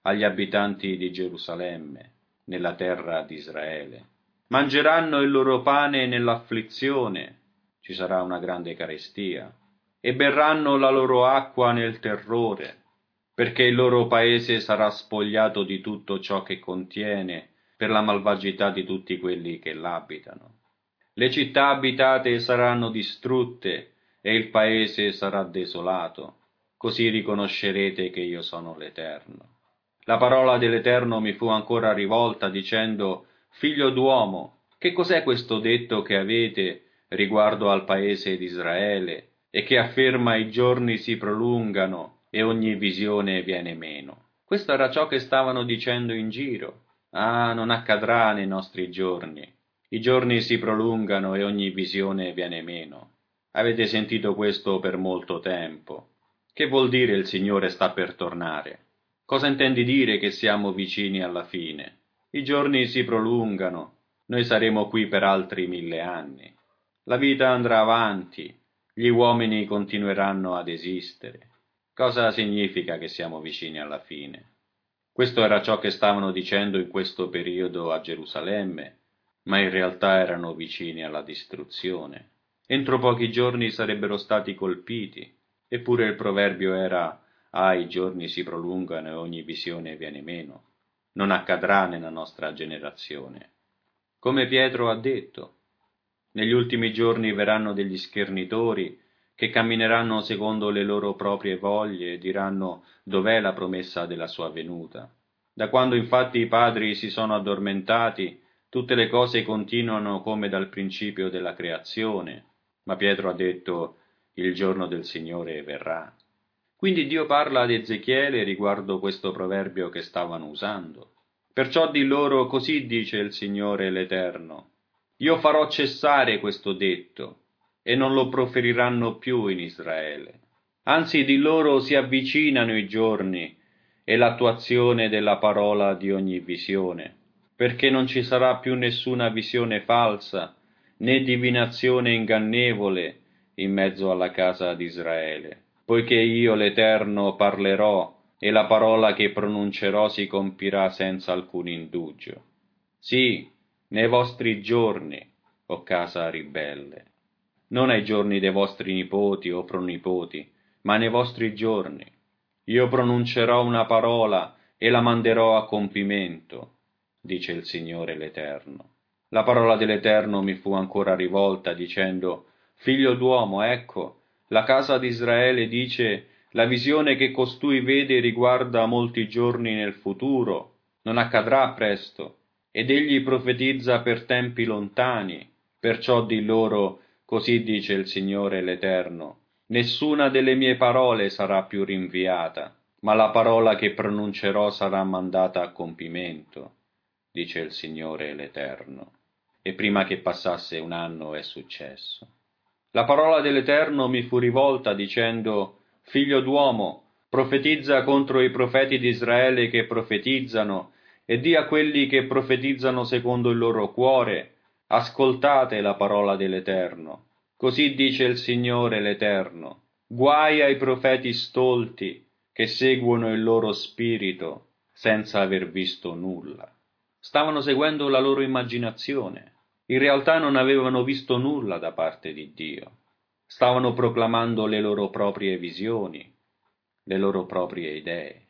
agli abitanti di Gerusalemme, nella terra di Israele. Mangeranno il loro pane nell'afflizione, ci sarà una grande carestia, e berranno la loro acqua nel terrore, perché il loro paese sarà spogliato di tutto ciò che contiene per la malvagità di tutti quelli che l'abitano. Le città abitate saranno distrutte e il paese sarà desolato, così riconoscerete che io sono l'Eterno. La parola dell'Eterno mi fu ancora rivolta dicendo: Figlio d'uomo, che cos'è questo detto che avete riguardo al paese d'Israele e che afferma i giorni si prolungano e ogni visione viene meno? Questo era ciò che stavano dicendo in giro. Ah, non accadrà nei nostri giorni. I giorni si prolungano e ogni visione viene meno. Avete sentito questo per molto tempo. Che vuol dire il Signore sta per tornare? Cosa intendi dire che siamo vicini alla fine? I giorni si prolungano, noi saremo qui per altri 1000 anni. La vita andrà avanti, gli uomini continueranno ad esistere. Cosa significa che siamo vicini alla fine? Questo era ciò che stavano dicendo in questo periodo a Gerusalemme, ma in realtà erano vicini alla distruzione. Entro pochi giorni sarebbero stati colpiti, eppure il proverbio era: ah, i giorni si prolungano e ogni visione viene meno. Non accadrà nella nostra generazione. Come Pietro ha detto, negli ultimi giorni verranno degli schernitori che cammineranno secondo le loro proprie voglie e diranno: dov'è la promessa della sua venuta? Da quando infatti i padri si sono addormentati, tutte le cose continuano come dal principio della creazione. Ma Pietro ha detto: il giorno del Signore verrà. Quindi Dio parla ad Ezechiele riguardo questo proverbio che stavano usando. Perciò di loro: così dice il Signore l'Eterno: io farò cessare questo detto, e non lo proferiranno più in Israele. Anzi, di loro si avvicinano i giorni e l'attuazione della parola di ogni visione, perché non ci sarà più nessuna visione falsa, né divinazione ingannevole in mezzo alla casa di Israele, poiché io l'Eterno parlerò e la parola che pronuncerò si compirà senza alcun indugio. Sì, nei vostri giorni, o casa ribelle, non ai giorni dei vostri nipoti o pronipoti, ma nei vostri giorni. Io pronuncerò una parola e la manderò a compimento, dice il Signore l'Eterno. La parola dell'Eterno mi fu ancora rivolta, dicendo: Figlio d'uomo, ecco, la casa di Israele dice: la visione che costui vede riguarda molti giorni nel futuro, non accadrà presto, ed egli profetizza per tempi lontani. Perciò di loro: così dice il Signore l'Eterno: nessuna delle mie parole sarà più rinviata, ma la parola che pronuncerò sarà mandata a compimento, dice il Signore l'Eterno. E prima che passasse un anno è successo. La parola dell'Eterno mi fu rivolta dicendo: Figlio d'uomo, profetizza contro i profeti di Israele che profetizzano, e di a quelli che profetizzano secondo il loro cuore: ascoltate la parola dell'Eterno. Così dice il Signore l'Eterno: guai ai profeti stolti che seguono il loro spirito senza aver visto nulla. Stavano seguendo la loro immaginazione. In realtà non avevano visto nulla da parte di Dio. Stavano proclamando le loro proprie visioni, le loro proprie idee.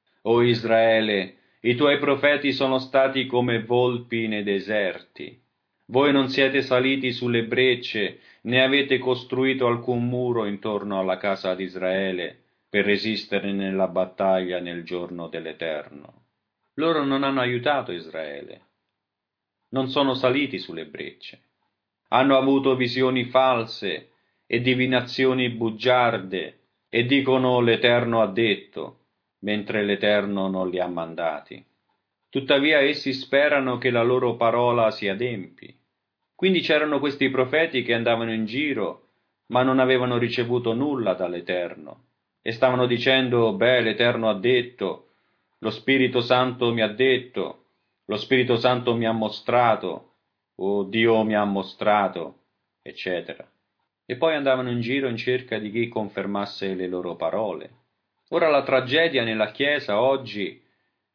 O Israele, i tuoi profeti sono stati come volpi nei deserti. Voi non siete saliti sulle brecce, né avete costruito alcun muro intorno alla casa di Israele per resistere nella battaglia nel giorno dell'Eterno. Loro non hanno aiutato Israele, non sono saliti sulle brecce. Hanno avuto visioni false e divinazioni bugiarde e dicono: l'Eterno ha detto, mentre l'Eterno non li ha mandati. Tuttavia essi sperano che la loro parola si adempi. Quindi c'erano questi profeti che andavano in giro, ma non avevano ricevuto nulla dall'Eterno, e stavano dicendo: beh, l'Eterno ha detto, lo Spirito Santo mi ha detto, lo Spirito Santo mi ha mostrato, o Dio mi ha mostrato, eccetera. E poi andavano in giro in cerca di chi confermasse le loro parole. Ora la tragedia nella Chiesa oggi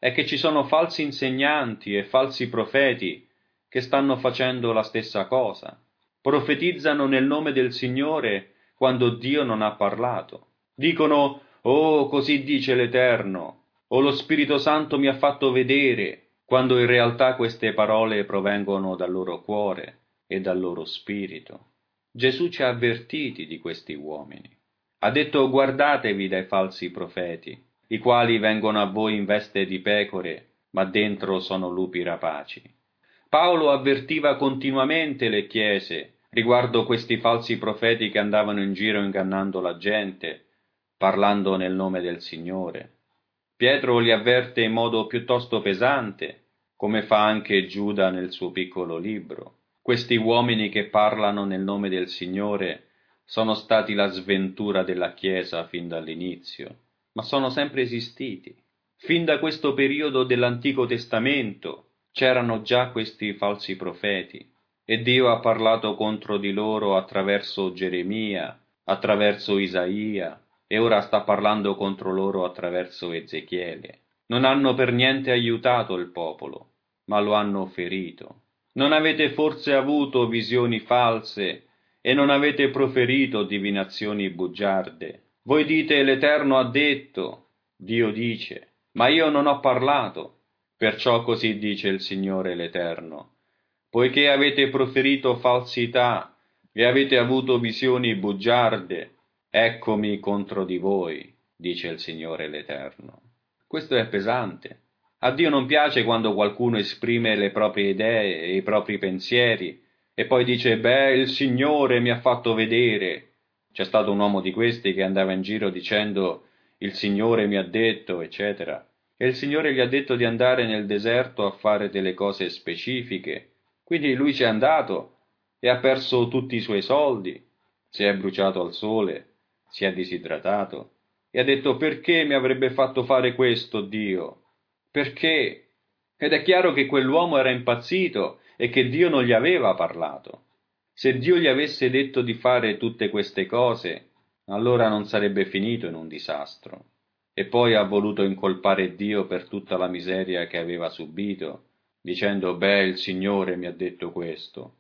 è che ci sono falsi insegnanti e falsi profeti che stanno facendo la stessa cosa. Profetizzano nel nome del Signore quando Dio non ha parlato. Dicono: «Oh, così dice l'Eterno», o «Lo Spirito Santo mi ha fatto vedere», quando in realtà queste parole provengono dal loro cuore e dal loro spirito. Gesù ci ha avvertiti di questi uomini. Ha detto: «Guardatevi dai falsi profeti, i quali vengono a voi in veste di pecore, ma dentro sono lupi rapaci». Paolo avvertiva continuamente le chiese riguardo questi falsi profeti che andavano in giro ingannando la gente, parlando nel nome del Signore. Pietro li avverte in modo piuttosto pesante, come fa anche Giuda nel suo piccolo libro. Questi uomini che parlano nel nome del Signore sono stati la sventura della Chiesa fin dall'inizio, ma sono sempre esistiti. Fin da questo periodo dell'Antico Testamento c'erano già questi falsi profeti, e Dio ha parlato contro di loro attraverso Geremia, attraverso Isaia, e ora sta parlando contro loro attraverso Ezechiele. Non hanno per niente aiutato il popolo, ma lo hanno ferito. Non avete forse avuto visioni false e non avete proferito divinazioni bugiarde? Voi dite: «L'Eterno ha detto», Dio dice, «ma io non ho parlato». Perciò così dice il Signore l'Eterno: poiché avete proferito falsità e avete avuto visioni bugiarde, eccomi contro di voi, dice il Signore l'Eterno. Questo è pesante. A Dio non piace quando qualcuno esprime le proprie idee e i propri pensieri e poi dice: «Beh, il Signore mi ha fatto vedere». C'è stato un uomo di questi che andava in giro dicendo: «Il Signore mi ha detto», eccetera. E il Signore gli ha detto di andare nel deserto a fare delle cose specifiche. Quindi lui ci è andato e ha perso tutti i suoi soldi, si è bruciato al sole, si è disidratato e ha detto: «Perché mi avrebbe fatto fare questo, Dio? Perché?» Ed è chiaro che quell'uomo era impazzito e che Dio non gli aveva parlato. Se Dio gli avesse detto di fare tutte queste cose, allora non sarebbe finito in un disastro. E poi ha voluto incolpare Dio per tutta la miseria che aveva subito, dicendo: «Beh, il Signore mi ha detto questo».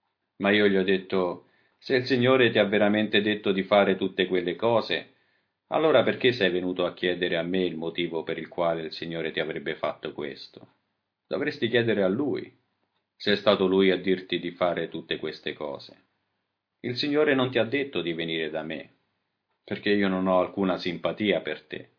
Ma io gli ho detto: «Se il Signore ti ha veramente detto di fare tutte quelle cose, allora perché sei venuto a chiedere a me il motivo per il quale il Signore ti avrebbe fatto questo? Dovresti chiedere a Lui, se è stato Lui a dirti di fare tutte queste cose. Il Signore non ti ha detto di venire da me, perché io non ho alcuna simpatia per te.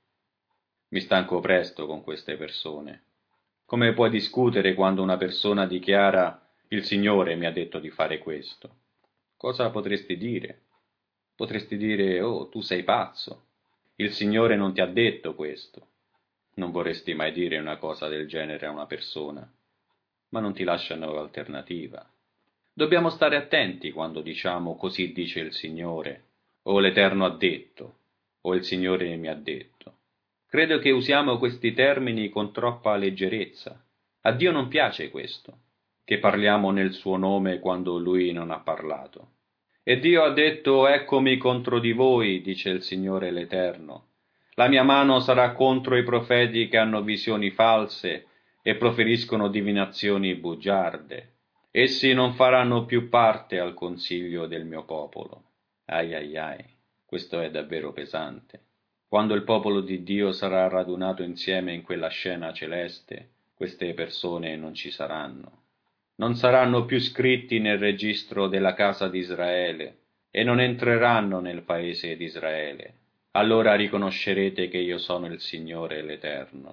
Mi stanco presto con queste persone. Come puoi discutere quando una persona dichiara: «Il Signore mi ha detto di fare questo»? Cosa potresti dire? Potresti dire: «Oh, tu sei pazzo. Il Signore non ti ha detto questo». Non vorresti mai dire una cosa del genere a una persona, ma non ti lasciano alternativa. Dobbiamo stare attenti quando diciamo «così dice il Signore», o «l'Eterno ha detto», o «il Signore mi ha detto». Credo che usiamo questi termini con troppa leggerezza. A Dio non piace questo, che parliamo nel suo nome quando Lui non ha parlato. E Dio ha detto: «Eccomi contro di voi, dice il Signore l'Eterno. La mia mano sarà contro i profeti che hanno visioni false e proferiscono divinazioni bugiarde. Essi non faranno più parte al consiglio del mio popolo». Ai ai ai, questo è davvero pesante. Quando il popolo di Dio sarà radunato insieme in quella scena celeste, queste persone non ci saranno. Non saranno più scritti nel registro della casa di Israele e non entreranno nel paese di Israele. Allora riconoscerete che io sono il Signore l'Eterno.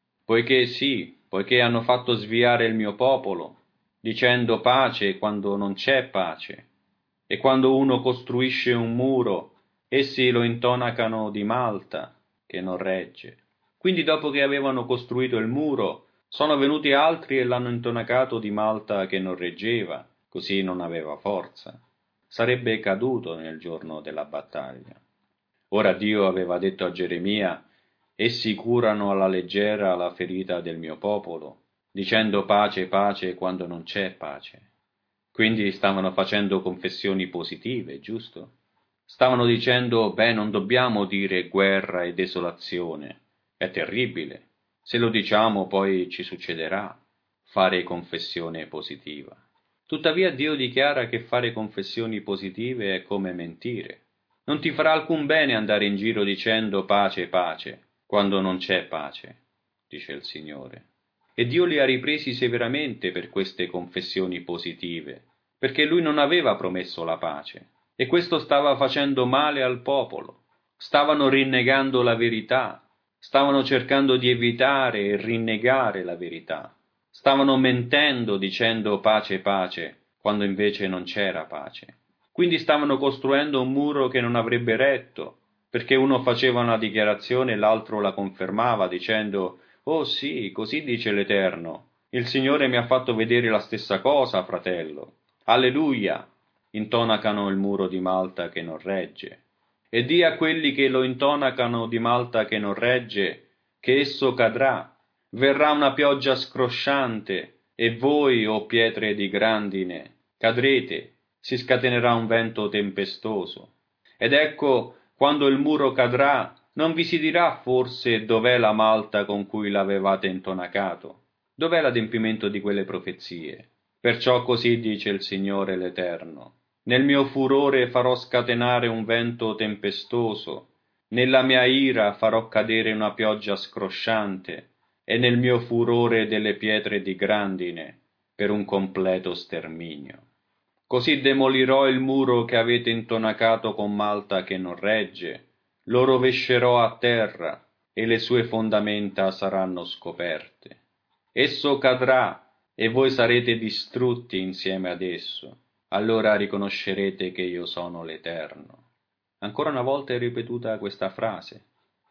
Poiché hanno fatto sviare il mio popolo, dicendo pace quando non c'è pace, e quando uno costruisce un muro, essi lo intonacano di malta, che non regge. Quindi dopo che avevano costruito il muro, sono venuti altri e l'hanno intonacato di malta che non reggeva, così non aveva forza. Sarebbe caduto nel giorno della battaglia. Ora Dio aveva detto a Geremia: «Essi curano alla leggera la ferita del mio popolo, dicendo pace, pace quando non c'è pace». Quindi stavano facendo confessioni positive, giusto? Stavano dicendo: «Beh, non dobbiamo dire guerra e desolazione. È terribile. Se lo diciamo poi ci succederà fare confessione positiva. Tuttavia Dio dichiara che fare confessioni positive è come mentire. Non ti farà alcun bene andare in giro dicendo pace, pace, quando non c'è pace, dice il Signore. E Dio li ha ripresi severamente per queste confessioni positive, perché Lui non aveva promesso la pace, e questo stava facendo male al popolo. Stavano rinnegando la verità, stavano cercando di evitare e rinnegare la verità. Stavano mentendo dicendo pace, pace, quando invece non c'era pace. Quindi stavano costruendo un muro che non avrebbe retto, perché uno faceva una dichiarazione e l'altro la confermava dicendo «Oh sì, così dice l'Eterno. Il Signore mi ha fatto vedere la stessa cosa, fratello. Alleluia!» Intonacano il muro di Malta che non regge. E di a quelli che lo intonacano di Malta che non regge, che esso cadrà. Verrà una pioggia scrosciante, e voi, o pietre di grandine, cadrete, si scatenerà un vento tempestoso. Ed ecco, quando il muro cadrà, non vi si dirà forse dov'è la Malta con cui l'avevate intonacato? Dov'è l'adempimento di quelle profezie? Perciò così dice il Signore l'Eterno. Nel mio furore farò scatenare un vento tempestoso, nella mia ira farò cadere una pioggia scrosciante, e nel mio furore delle pietre di grandine, per un completo sterminio. Così demolirò il muro che avete intonacato con Malta che non regge, lo rovescerò a terra, e le sue fondamenta saranno scoperte. Esso cadrà, e voi sarete distrutti insieme ad esso. Allora riconoscerete che io sono l'Eterno. Ancora una volta è ripetuta questa frase.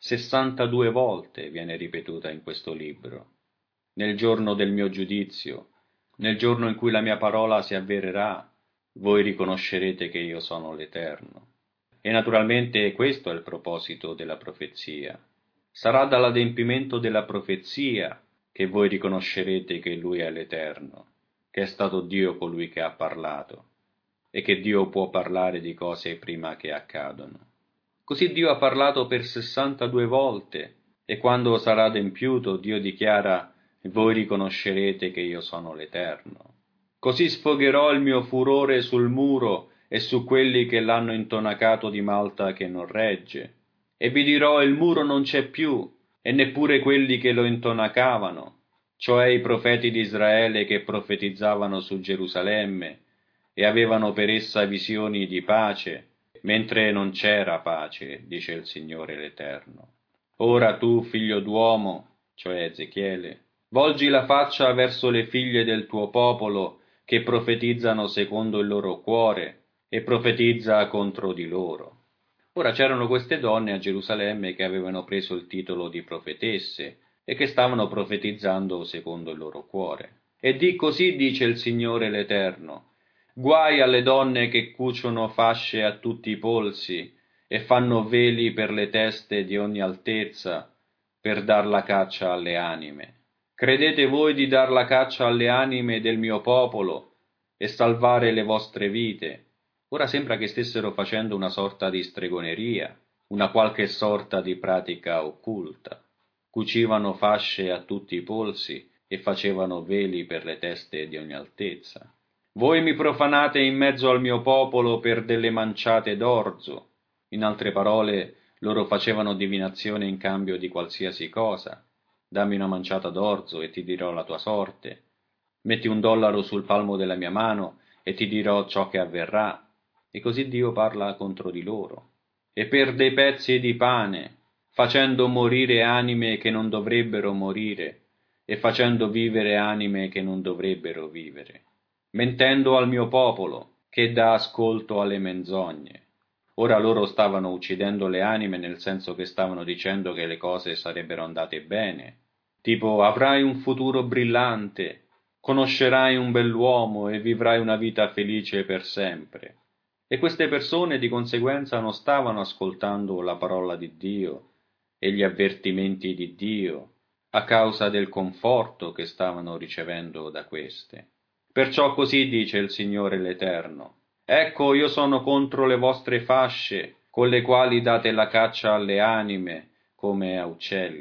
62 volte viene ripetuta in questo libro. Nel giorno del mio giudizio, nel giorno in cui la mia parola si avvererà, voi riconoscerete che io sono l'Eterno. E naturalmente questo è il proposito della profezia. Sarà dall'adempimento della profezia che voi riconoscerete che Lui è l'Eterno, che è stato Dio colui che ha parlato, e che Dio può parlare di cose prima che accadano. Così Dio ha parlato per 62 volte, e quando sarà adempiuto Dio dichiara: voi riconoscerete che io sono l'Eterno. Così sfogherò il mio furore sul muro e su quelli che l'hanno intonacato di Malta che non regge, e vi dirò: il muro non c'è più, e neppure quelli che lo intonacavano, cioè i profeti di Israele che profetizzavano su Gerusalemme, e avevano per essa visioni di pace, mentre non c'era pace, dice il Signore l'Eterno. Ora tu, figlio d'uomo, cioè Ezechiele, volgi la faccia verso le figlie del tuo popolo che profetizzano secondo il loro cuore e profetizza contro di loro. Ora c'erano queste donne a Gerusalemme che avevano preso il titolo di profetesse e che stavano profetizzando secondo il loro cuore. E di così dice il Signore l'Eterno: guai alle donne che cuciono fasce a tutti i polsi e fanno veli per le teste di ogni altezza per dar la caccia alle anime. Credete voi di dar la caccia alle anime del mio popolo e salvare le vostre vite? Ora sembra che stessero facendo una sorta di stregoneria, una qualche sorta di pratica occulta. Cucivano fasce a tutti i polsi e facevano veli per le teste di ogni altezza. Voi mi profanate in mezzo al mio popolo per delle manciate d'orzo. In altre parole, loro facevano divinazione in cambio di qualsiasi cosa. Dammi una manciata d'orzo e ti dirò la tua sorte. Metti $1 sul palmo della mia mano e ti dirò ciò che avverrà. E così Dio parla contro di loro. E per dei pezzi di pane, facendo morire anime che non dovrebbero morire, e facendo vivere anime che non dovrebbero vivere, mentendo al mio popolo, che dà ascolto alle menzogne. Ora loro stavano uccidendo le anime nel senso che stavano dicendo che le cose sarebbero andate bene, tipo avrai un futuro brillante, conoscerai un bell'uomo e vivrai una vita felice per sempre. E queste persone di conseguenza non stavano ascoltando la parola di Dio e gli avvertimenti di Dio a causa del conforto che stavano ricevendo da queste. Perciò così dice il Signore l'Eterno: ecco, io sono contro le vostre fasce, con le quali date la caccia alle anime come a uccelli.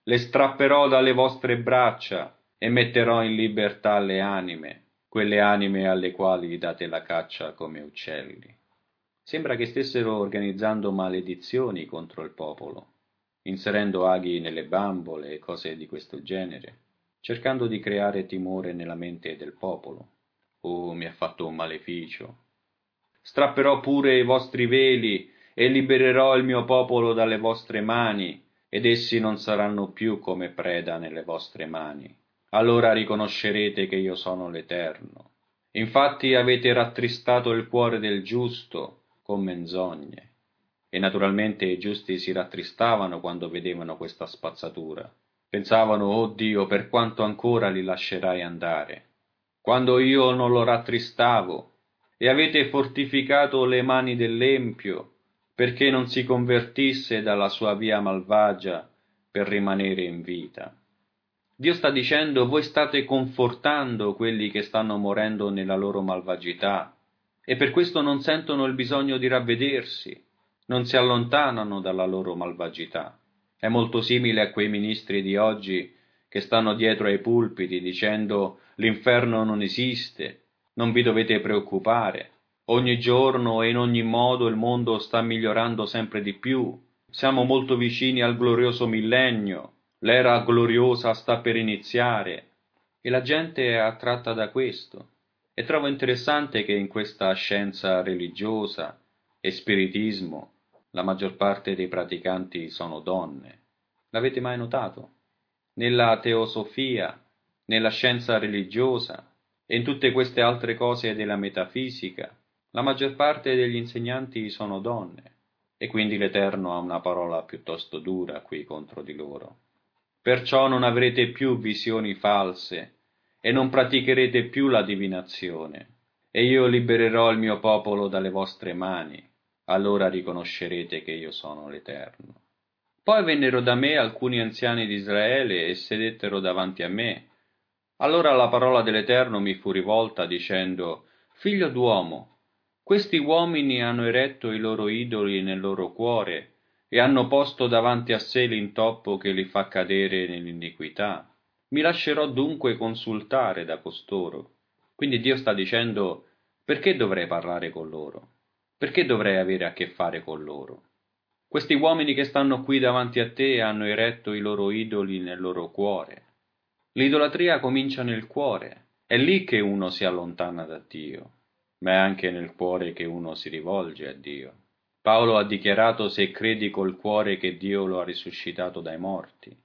le strapperò dalle vostre braccia e metterò in libertà le anime, quelle anime alle quali date la caccia come uccelli. Sembra che stessero organizzando maledizioni contro il popolo, inserendo aghi nelle bambole e cose di questo genere, cercando di creare timore nella mente del popolo. Oh, mi ha fatto un maleficio. Strapperò pure i vostri veli e libererò il mio popolo dalle vostre mani, ed essi non saranno più come preda nelle vostre mani. Allora riconoscerete che io sono l'Eterno. Infatti avete rattristato il cuore del giusto con menzogne. E naturalmente i giusti si rattristavano quando vedevano questa spazzatura. Pensavano, oh Dio, per quanto ancora li lascerai andare? Quando io non lo rattristavo, e avete fortificato le mani dell'empio, perché non si convertisse dalla sua via malvagia per rimanere in vita. Dio sta dicendo, voi state confortando quelli che stanno morendo nella loro malvagità, e per questo non sentono il bisogno di ravvedersi, non si allontanano dalla loro malvagità. È molto simile a quei ministri di oggi che stanno dietro ai pulpiti dicendo l'inferno non esiste, non vi dovete preoccupare. Ogni giorno e in ogni modo il mondo sta migliorando sempre di più. Siamo molto vicini al glorioso millennio. L'era gloriosa sta per iniziare. E la gente è attratta da questo. E trovo interessante che in questa scienza religiosa e spiritismo la maggior parte dei praticanti sono donne. L'avete mai notato? Nella teosofia, nella scienza religiosa e in tutte queste altre cose della metafisica, la maggior parte degli insegnanti sono donne, e quindi l'Eterno ha una parola piuttosto dura qui contro di loro. Perciò non avrete più visioni false e non praticherete più la divinazione, e io libererò il mio popolo dalle vostre mani, allora riconoscerete che io sono l'Eterno. Poi vennero da me alcuni anziani di Israele e sedettero davanti a me. Allora la parola dell'Eterno mi fu rivolta dicendo, Figlio d'uomo, questi uomini hanno eretto i loro idoli nel loro cuore e hanno posto davanti a sé l'intoppo che li fa cadere nell'iniquità. Mi lascerò dunque consultare da costoro. Quindi Dio sta dicendo, perché dovrei parlare con loro? Perché dovrei avere a che fare con loro? Questi uomini che stanno qui davanti a te hanno eretto i loro idoli nel loro cuore. L'idolatria comincia nel cuore, è lì che uno si allontana da Dio, ma è anche nel cuore che uno si rivolge a Dio. Paolo ha dichiarato se credi col cuore che Dio lo ha risuscitato dai morti.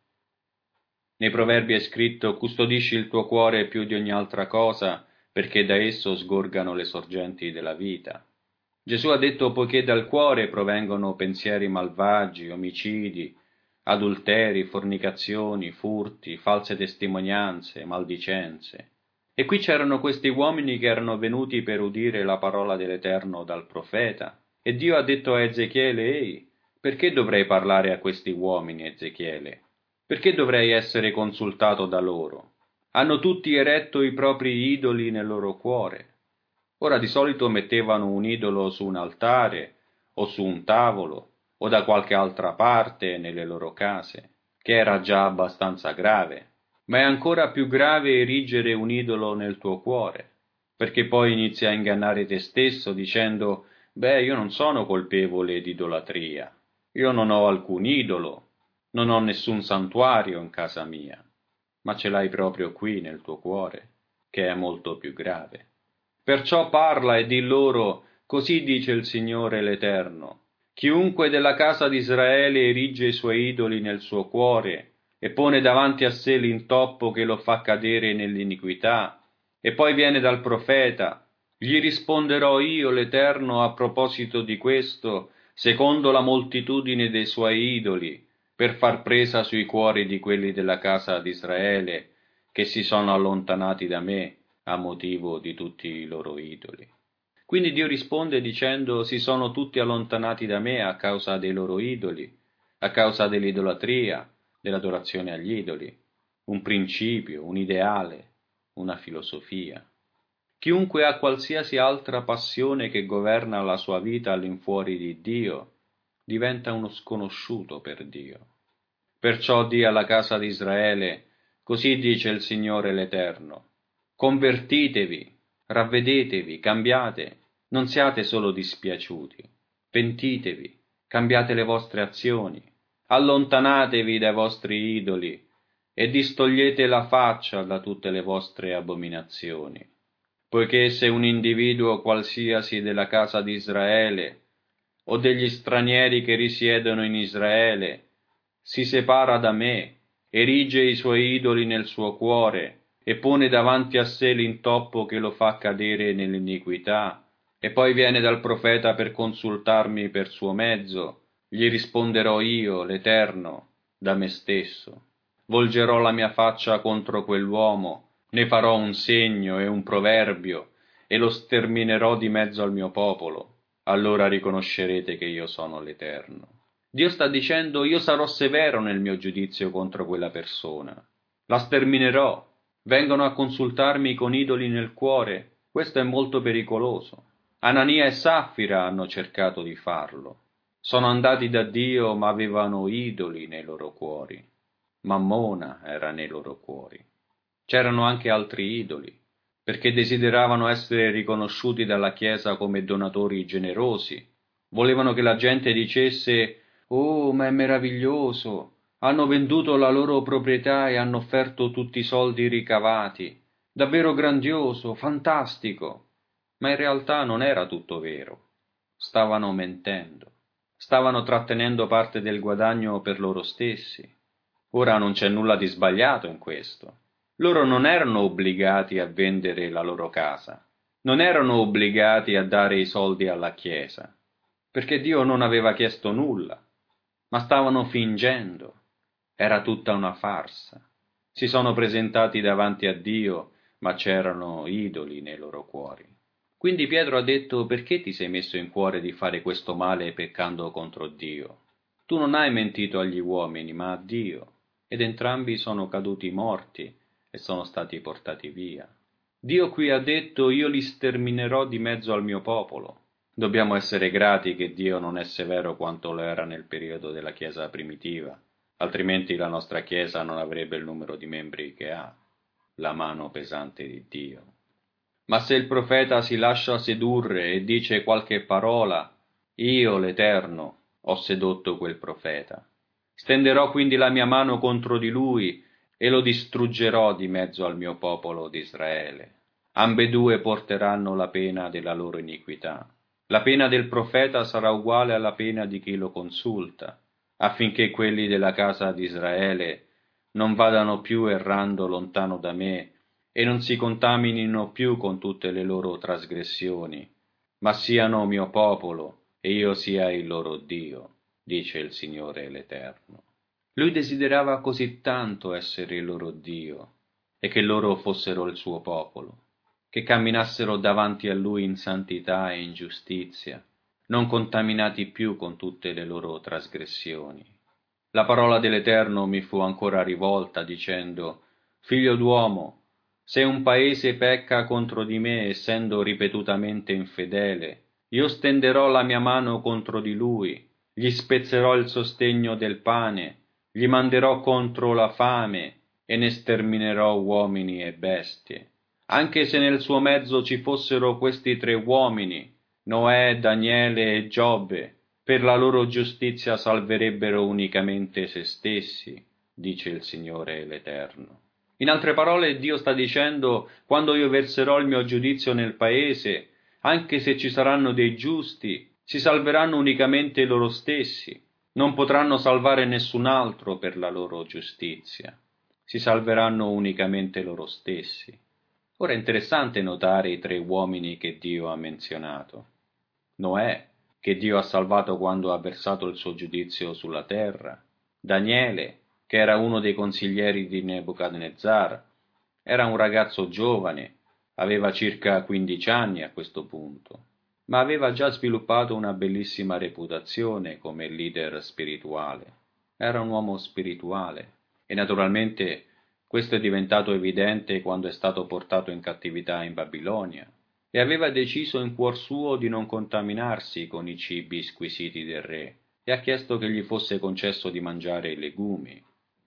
Nei Proverbi è scritto custodisci il tuo cuore più di ogni altra cosa, perché da esso sgorgano le sorgenti della vita. Gesù ha detto poiché dal cuore provengono pensieri malvagi, omicidi, adulteri, fornicazioni, furti, false testimonianze, maldicenze. E qui c'erano questi uomini che erano venuti per udire la parola dell'Eterno dal profeta. E Dio ha detto a Ezechiele, ehi, perché dovrei parlare a questi uomini, Ezechiele? Perché dovrei essere consultato da loro? Hanno tutti eretto i propri idoli nel loro cuore. Ora di solito mettevano un idolo su un altare, o su un tavolo, o da qualche altra parte nelle loro case, che era già abbastanza grave, ma è ancora più grave erigere un idolo nel tuo cuore, perché poi inizi a ingannare te stesso dicendo, beh, io non sono colpevole di idolatria, io non ho alcun idolo, non ho nessun santuario in casa mia, ma ce l'hai proprio qui nel tuo cuore, che è molto più grave. Perciò parla e di loro, così dice il Signore l'Eterno. Chiunque della casa di Israele erige i suoi idoli nel suo cuore e pone davanti a sé l'intoppo che lo fa cadere nell'iniquità, e poi viene dal profeta, gli risponderò io l'Eterno a proposito di questo, secondo la moltitudine dei suoi idoli, per far presa sui cuori di quelli della casa di Israele, che si sono allontanati da me a motivo di tutti i loro idoli. Quindi Dio risponde dicendo si sono tutti allontanati da me a causa dei loro idoli, a causa dell'idolatria, dell'adorazione agli idoli, un principio, un ideale, una filosofia. Chiunque ha qualsiasi altra passione che governa la sua vita all'infuori di Dio, diventa uno sconosciuto per Dio. Perciò di alla casa di Israele, così dice il Signore l'Eterno: convertitevi, ravvedetevi, cambiate, non siate solo dispiaciuti, pentitevi, cambiate le vostre azioni, allontanatevi dai vostri idoli e distogliete la faccia da tutte le vostre abominazioni. Poiché se un individuo qualsiasi della casa di Israele o degli stranieri che risiedono in Israele si separa da me, erige i suoi idoli nel suo cuore e pone davanti a sé l'intoppo che lo fa cadere nell'iniquità, e poi viene dal profeta per consultarmi per suo mezzo, gli risponderò io, l'Eterno, da me stesso. Volgerò la mia faccia contro quell'uomo, ne farò un segno e un proverbio, e lo sterminerò di mezzo al mio popolo. Allora riconoscerete che io sono l'Eterno. Dio sta dicendo: io sarò severo nel mio giudizio contro quella persona. La sterminerò. Vengono a consultarmi con idoli nel cuore. Questo è molto pericoloso. Anania e Saffira hanno cercato di farlo. Sono andati da Dio, ma avevano idoli nei loro cuori. Mammona era nei loro cuori. C'erano anche altri idoli, perché desideravano essere riconosciuti dalla Chiesa come donatori generosi. Volevano che la gente dicesse: «Oh, ma è meraviglioso! Hanno venduto la loro proprietà e hanno offerto tutti i soldi ricavati. Davvero grandioso, fantastico!» Ma in realtà non era tutto vero. Stavano mentendo. Stavano trattenendo parte del guadagno per loro stessi. Ora non c'è nulla di sbagliato in questo. Loro non erano obbligati a vendere la loro casa. Non erano obbligati a dare i soldi alla Chiesa, perché Dio non aveva chiesto nulla, ma stavano fingendo. Era tutta una farsa. Si sono presentati davanti a Dio, ma c'erano idoli nei loro cuori. Quindi Pietro ha detto: perché ti sei messo in cuore di fare questo male peccando contro Dio? Tu non hai mentito agli uomini, ma a Dio, ed entrambi sono caduti morti e sono stati portati via. Dio qui ha detto: io li sterminerò di mezzo al mio popolo. Dobbiamo essere grati che Dio non è severo quanto lo era nel periodo della Chiesa primitiva, altrimenti la nostra Chiesa non avrebbe il numero di membri che ha, la mano pesante di Dio. Ma se il profeta si lascia sedurre e dice qualche parola, io, l'Eterno, ho sedotto quel profeta. Stenderò quindi la mia mano contro di lui e lo distruggerò di mezzo al mio popolo d'Israele. Ambedue porteranno la pena della loro iniquità. La pena del profeta sarà uguale alla pena di chi lo consulta, affinché quelli della casa di Israele non vadano più errando lontano da me e non si contaminino più con tutte le loro trasgressioni, ma siano mio popolo e io sia il loro Dio, dice il Signore l'Eterno. Lui desiderava così tanto essere il loro Dio e che loro fossero il suo popolo, che camminassero davanti a Lui in santità e in giustizia, non contaminati più con tutte le loro trasgressioni. La parola dell'Eterno mi fu ancora rivolta, dicendo: «Figlio d'uomo, se un paese pecca contro di me, essendo ripetutamente infedele, io stenderò la mia mano contro di lui, gli spezzerò il sostegno del pane, gli manderò contro la fame e ne sterminerò uomini e bestie. Anche se nel suo mezzo ci fossero questi tre uomini, Noè, Daniele e Giobbe, per la loro giustizia salverebbero unicamente se stessi, dice il Signore l'Eterno». In altre parole, Dio sta dicendo: quando io verserò il mio giudizio nel paese, anche se ci saranno dei giusti, si salveranno unicamente loro stessi, non potranno salvare nessun altro per la loro giustizia, si salveranno unicamente loro stessi. Ora è interessante notare i tre uomini che Dio ha menzionato. Noè, che Dio ha salvato quando ha versato il suo giudizio sulla terra; Daniele, che era uno dei consiglieri di Nebuchadnezzar, era un ragazzo giovane, aveva circa 15 anni a questo punto, ma aveva già sviluppato una bellissima reputazione come leader spirituale. Era un uomo spirituale e naturalmente questo è diventato evidente quando è stato portato in cattività in Babilonia e aveva deciso in cuor suo di non contaminarsi con i cibi squisiti del re e ha chiesto che gli fosse concesso di mangiare i legumi.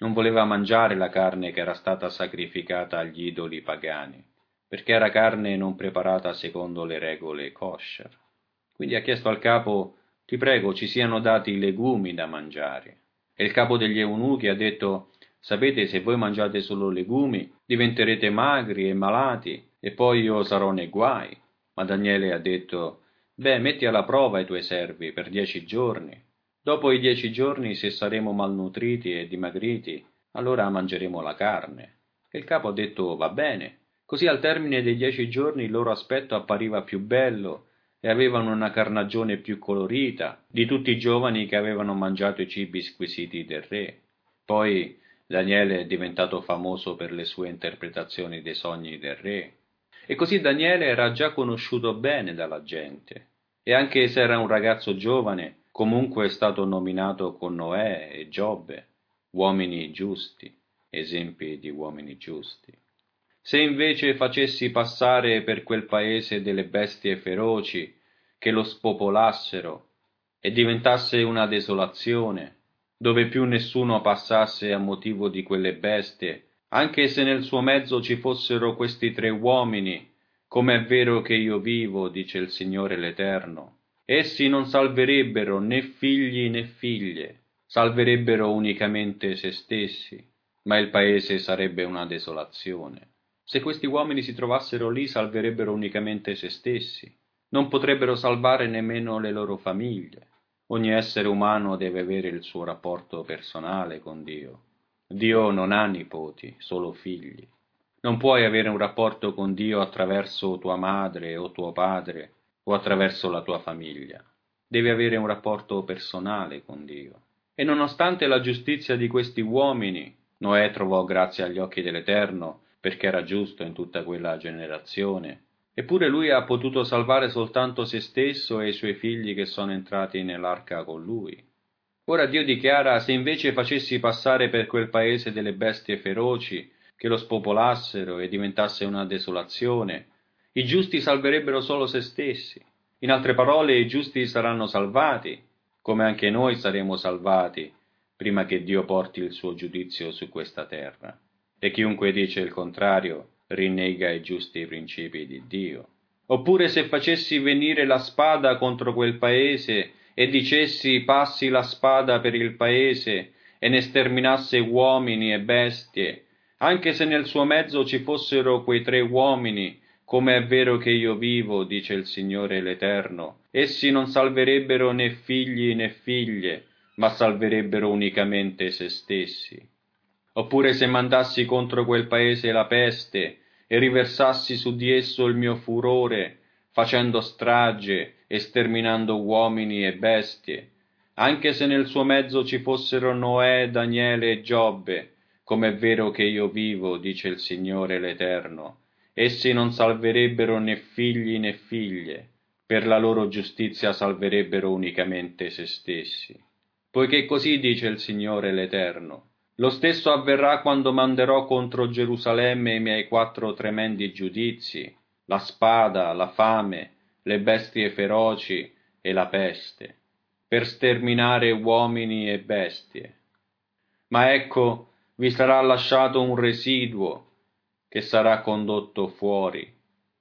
non voleva mangiare la carne che era stata sacrificata agli idoli pagani, perché era carne non preparata secondo le regole kosher. Quindi ha chiesto al capo: ti prego, ci siano dati legumi da mangiare. E il capo degli eunuchi ha detto: sapete, se voi mangiate solo legumi, diventerete magri e malati, e poi io sarò nei guai. Ma Daniele ha detto: beh, metti alla prova i tuoi servi per 10 giorni. Dopo i 10 giorni, se saremo malnutriti e dimagriti, allora mangeremo la carne. E il capo ha detto: va bene. Così al termine dei 10 giorni il loro aspetto appariva più bello e avevano una carnagione più colorita di tutti i giovani che avevano mangiato i cibi squisiti del re. Poi Daniele è diventato famoso per le sue interpretazioni dei sogni del re. E così Daniele era già conosciuto bene dalla gente. E anche se era un ragazzo giovane, comunque è stato nominato con Noè e Giobbe, uomini giusti, esempi di uomini giusti. Se invece facessi passare per quel paese delle bestie feroci, che lo spopolassero, e diventasse una desolazione, dove più nessuno passasse a motivo di quelle bestie, anche se nel suo mezzo ci fossero questi 3 uomini, come è vero che io vivo, dice il Signore l'Eterno, essi non salverebbero né figli né figlie, salverebbero unicamente se stessi, ma il paese sarebbe una desolazione. Se questi uomini si trovassero lì, salverebbero unicamente se stessi, non potrebbero salvare nemmeno le loro famiglie. Ogni essere umano deve avere il suo rapporto personale con Dio. Dio non ha nipoti, solo figli. Non puoi avere un rapporto con Dio attraverso tua madre o tuo padre o attraverso la tua famiglia. Devi avere un rapporto personale con Dio. E nonostante la giustizia di questi uomini, Noè trovò grazia agli occhi dell'Eterno perché era giusto in tutta quella generazione. Eppure lui ha potuto salvare soltanto se stesso e i suoi figli che sono entrati nell'arca con lui. Ora Dio dichiara: se invece facessi passare per quel paese delle bestie feroci, che lo spopolassero e diventasse una desolazione, i giusti salverebbero solo se stessi. In altre parole, i giusti saranno salvati, come anche noi saremo salvati, prima che Dio porti il suo giudizio su questa terra. E chiunque dice il contrario rinnega i giusti principi di Dio. Oppure se facessi venire la spada contro quel paese e dicessi: passi la spada per il paese, e ne sterminasse uomini e bestie, anche se nel suo mezzo ci fossero quei 3 uomini, come è vero che io vivo, dice il Signore l'Eterno, essi non salverebbero né figli né figlie, ma salverebbero unicamente se stessi. Oppure se mandassi contro quel paese la peste e riversassi su di esso il mio furore, facendo strage e sterminando uomini e bestie, anche se nel suo mezzo ci fossero Noè, Daniele e Giobbe, come è vero che io vivo, dice il Signore l'Eterno, essi non salverebbero né figli né figlie, per la loro giustizia salverebbero unicamente se stessi. Poiché così dice il Signore l'Eterno: lo stesso avverrà quando manderò contro Gerusalemme i miei 4 tremendi giudizi, la spada, la fame, le bestie feroci e la peste, per sterminare uomini e bestie. Ma ecco, vi sarà lasciato un residuo che sarà condotto fuori,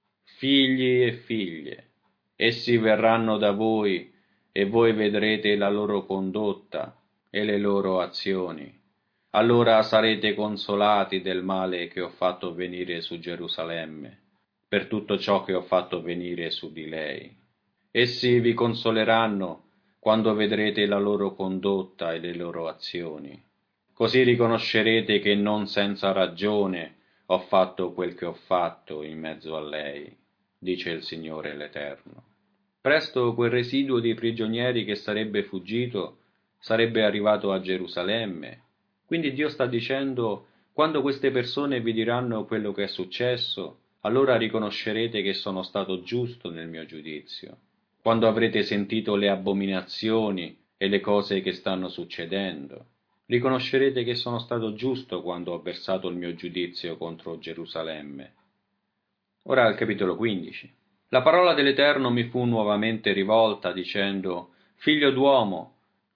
figli e figlie. Essi verranno da voi e voi vedrete la loro condotta e le loro azioni. Allora sarete consolati del male che ho fatto venire su Gerusalemme, per tutto ciò che ho fatto venire su di lei. Essi vi consoleranno quando vedrete la loro condotta e le loro azioni. Così riconoscerete che non senza ragione ho fatto quel che ho fatto in mezzo a lei, dice il Signore l'Eterno. Presto quel residuo di prigionieri che sarebbe fuggito sarebbe arrivato a Gerusalemme. Quindi Dio sta dicendo: quando queste persone vi diranno quello che è successo, allora riconoscerete che sono stato giusto nel mio giudizio. Quando avrete sentito le abominazioni e le cose che stanno succedendo, riconoscerete che sono stato giusto quando ho versato il mio giudizio contro Gerusalemme. Ora al capitolo 15. La parola dell'Eterno mi fu nuovamente rivolta, dicendo: figlio d'uomo,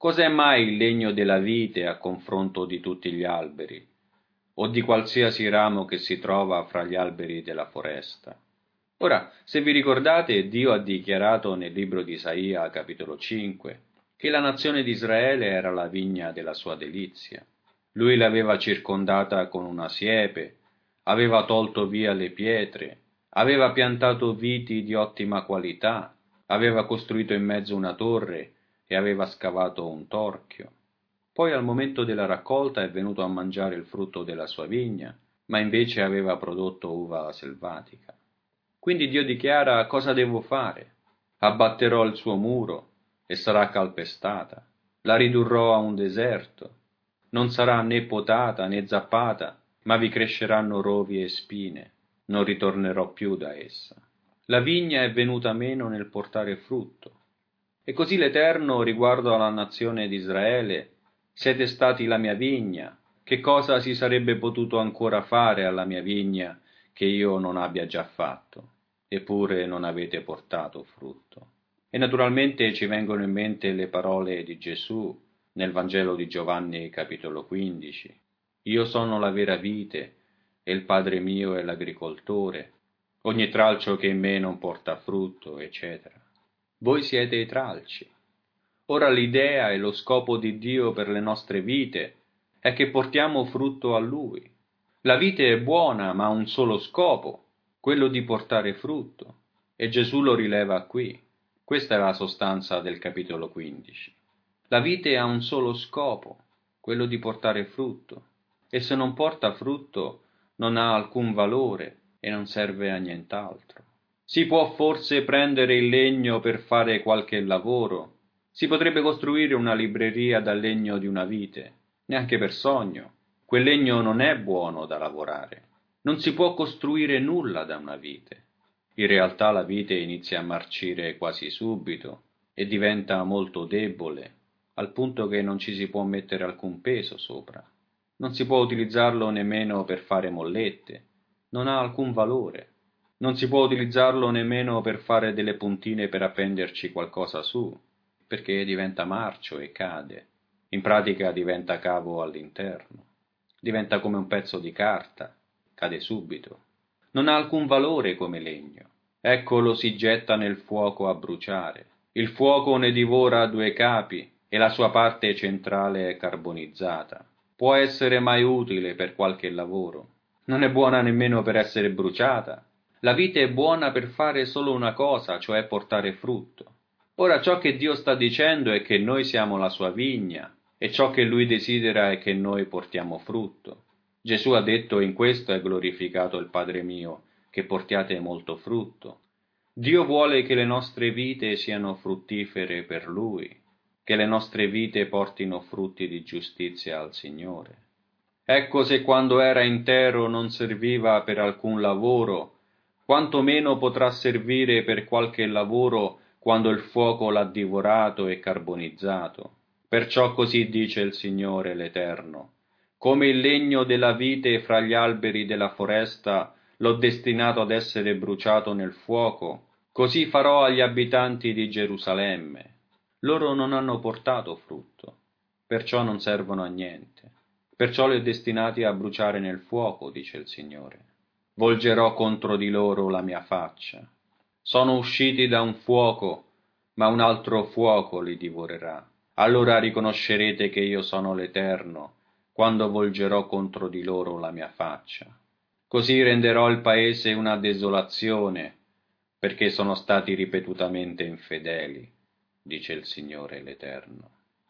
Cos'è mai il legno della vite a confronto di tutti gli alberi, o di qualsiasi ramo che si trova fra gli alberi della foresta? Ora, se vi ricordate, Dio ha dichiarato nel libro di Isaia, capitolo 5, che la nazione di Israele era la vigna della sua delizia. Lui l'aveva circondata con una siepe, aveva tolto via le pietre, aveva piantato viti di ottima qualità, aveva costruito in mezzo una torre e aveva scavato un torchio. Poi al momento della raccolta è venuto a mangiare il frutto della sua vigna, ma invece aveva prodotto uva selvatica. Quindi Dio dichiara: cosa devo fare? Abbatterò il suo muro e sarà calpestata, la ridurrò a un deserto, non sarà né potata né zappata, ma vi cresceranno rovi e spine, non ritornerò più da essa. La vigna è venuta meno nel portare frutto. E così l'Eterno riguardo alla nazione di Israele: siete stati la mia vigna, che cosa si sarebbe potuto ancora fare alla mia vigna che io non abbia già fatto? Eppure non avete portato frutto. E naturalmente ci vengono in mente le parole di Gesù nel Vangelo di Giovanni capitolo 15. Io sono la vera vite e il Padre mio è l'agricoltore. Ogni tralcio che in me non porta frutto, eccetera. Voi siete i tralci. Ora l'idea e lo scopo di Dio per le nostre vite è che portiamo frutto a Lui. La vite è buona, ma ha un solo scopo, quello di portare frutto, e Gesù lo rileva qui. Questa è la sostanza del capitolo 15. La vite ha un solo scopo, quello di portare frutto, e se non porta frutto non ha alcun valore e non serve a nient'altro. Si può forse prendere il legno per fare qualche lavoro? Si potrebbe costruire una libreria dal legno di una vite, neanche per sogno. Quel legno non è buono da lavorare. Non si può costruire nulla da una vite. In realtà la vite inizia a marcire quasi subito e diventa molto debole, al punto che non ci si può mettere alcun peso sopra. Non si può utilizzarlo nemmeno per fare mollette. Non ha alcun valore. Non si può utilizzarlo nemmeno per fare delle puntine per appenderci qualcosa su, perché diventa marcio e cade. In pratica diventa cavo all'interno. Diventa come un pezzo di carta, cade subito. Non ha alcun valore come legno. Ecco lo si getta nel fuoco a bruciare. Il fuoco ne divora due capi e la sua parte centrale è carbonizzata. Può essere mai utile per qualche lavoro. Non è buona nemmeno per essere bruciata. La vite è buona per fare solo una cosa, cioè portare frutto. Ora ciò che Dio sta dicendo è che noi siamo la sua vigna, e ciò che Lui desidera è che noi portiamo frutto. Gesù ha detto: in questo è glorificato il Padre mio, che portiate molto frutto. Dio vuole che le nostre vite siano fruttifere per Lui, che le nostre vite portino frutti di giustizia al Signore. Ecco, se quando era intero non serviva per alcun lavoro, quanto meno potrà servire per qualche lavoro quando il fuoco l'ha divorato e carbonizzato. Perciò così dice il Signore l'Eterno: come il legno della vite fra gli alberi della foresta l'ho destinato ad essere bruciato nel fuoco, così farò agli abitanti di Gerusalemme. Loro non hanno portato frutto, perciò non servono a niente. Perciò li ho destinati a bruciare nel fuoco, dice il Signore. Volgerò contro di loro la mia faccia. Sono usciti da un fuoco, ma un altro fuoco li divorerà. Allora riconoscerete che io sono l'Eterno, quando volgerò contro di loro la mia faccia. Così renderò il paese una desolazione, perché sono stati ripetutamente infedeli, dice il Signore l'Eterno.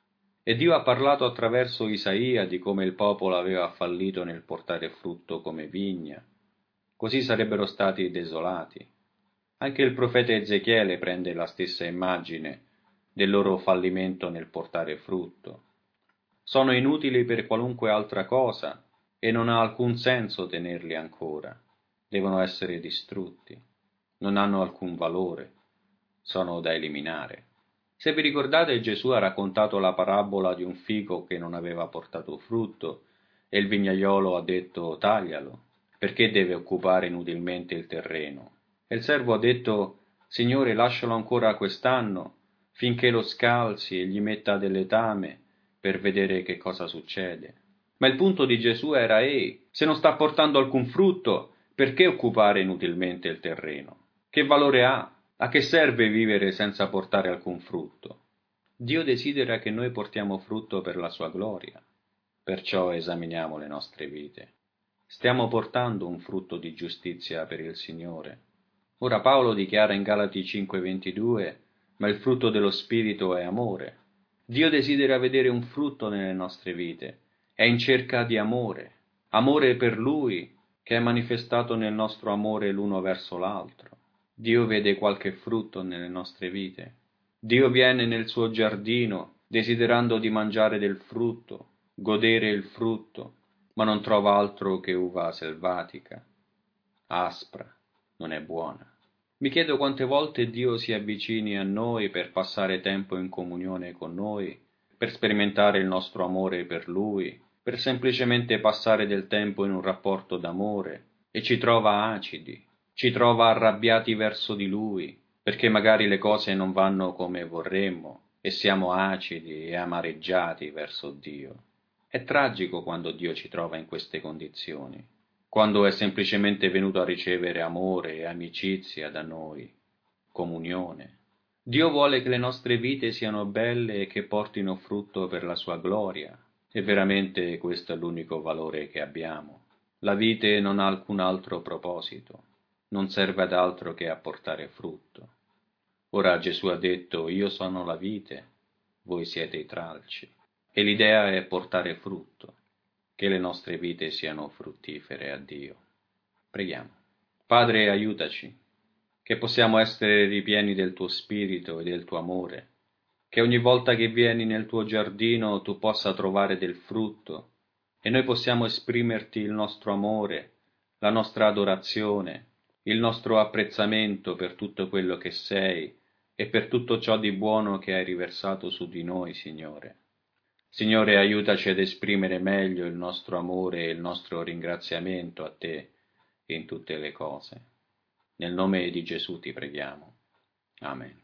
E Dio ha parlato attraverso Isaia di come il popolo aveva fallito nel portare frutto come vigna. Così sarebbero stati desolati. Anche il profeta Ezechiele prende la stessa immagine del loro fallimento nel portare frutto. Sono inutili per qualunque altra cosa e non ha alcun senso tenerli ancora. Devono essere distrutti. Non hanno alcun valore. Sono da eliminare. Se vi ricordate, Gesù ha raccontato la parabola di un fico che non aveva portato frutto e il vignaiolo ha detto: taglialo, perché deve occupare inutilmente il terreno? E il servo ha detto: Signore, lascialo ancora quest'anno, finché lo scalzi e gli metta del letame per vedere che cosa succede. Ma il punto di Gesù era: ehi, se non sta portando alcun frutto, perché occupare inutilmente il terreno? Che valore ha? A che serve vivere senza portare alcun frutto? Dio desidera che noi portiamo frutto per la sua gloria. Perciò esaminiamo le nostre vite. Stiamo portando un frutto di giustizia per il Signore. Ora Paolo dichiara in Galati 5:22: ma il frutto dello Spirito è amore. Dio desidera vedere un frutto nelle nostre vite. È in cerca di amore. Amore per Lui, che è manifestato nel nostro amore l'uno verso l'altro. Dio vede qualche frutto nelle nostre vite. Dio viene nel suo giardino desiderando di mangiare del frutto, godere il frutto, ma non trova altro che uva selvatica, aspra, non è buona. Mi chiedo quante volte Dio si avvicini a noi per passare tempo in comunione con noi, per sperimentare il nostro amore per Lui, per semplicemente passare del tempo in un rapporto d'amore, e ci trova acidi, ci trova arrabbiati verso di Lui, perché magari le cose non vanno come vorremmo, e siamo acidi e amareggiati verso Dio. È tragico quando Dio ci trova in queste condizioni, quando è semplicemente venuto a ricevere amore e amicizia da noi, comunione. Dio vuole che le nostre vite siano belle e che portino frutto per la sua gloria, e veramente questo è l'unico valore che abbiamo. La vite non ha alcun altro proposito, non serve ad altro che a portare frutto. Ora Gesù ha detto: io sono la vite, voi siete i tralci. E l'idea è portare frutto, che le nostre vite siano fruttifere a Dio. Preghiamo. Padre, aiutaci, che possiamo essere ripieni del tuo spirito e del tuo amore, che ogni volta che vieni nel tuo giardino tu possa trovare del frutto e noi possiamo esprimerti il nostro amore, la nostra adorazione, il nostro apprezzamento per tutto quello che sei e per tutto ciò di buono che hai riversato su di noi, Signore. Signore, aiutaci ad esprimere meglio il nostro amore e il nostro ringraziamento a Te in tutte le cose. Nel nome di Gesù ti preghiamo. Amen.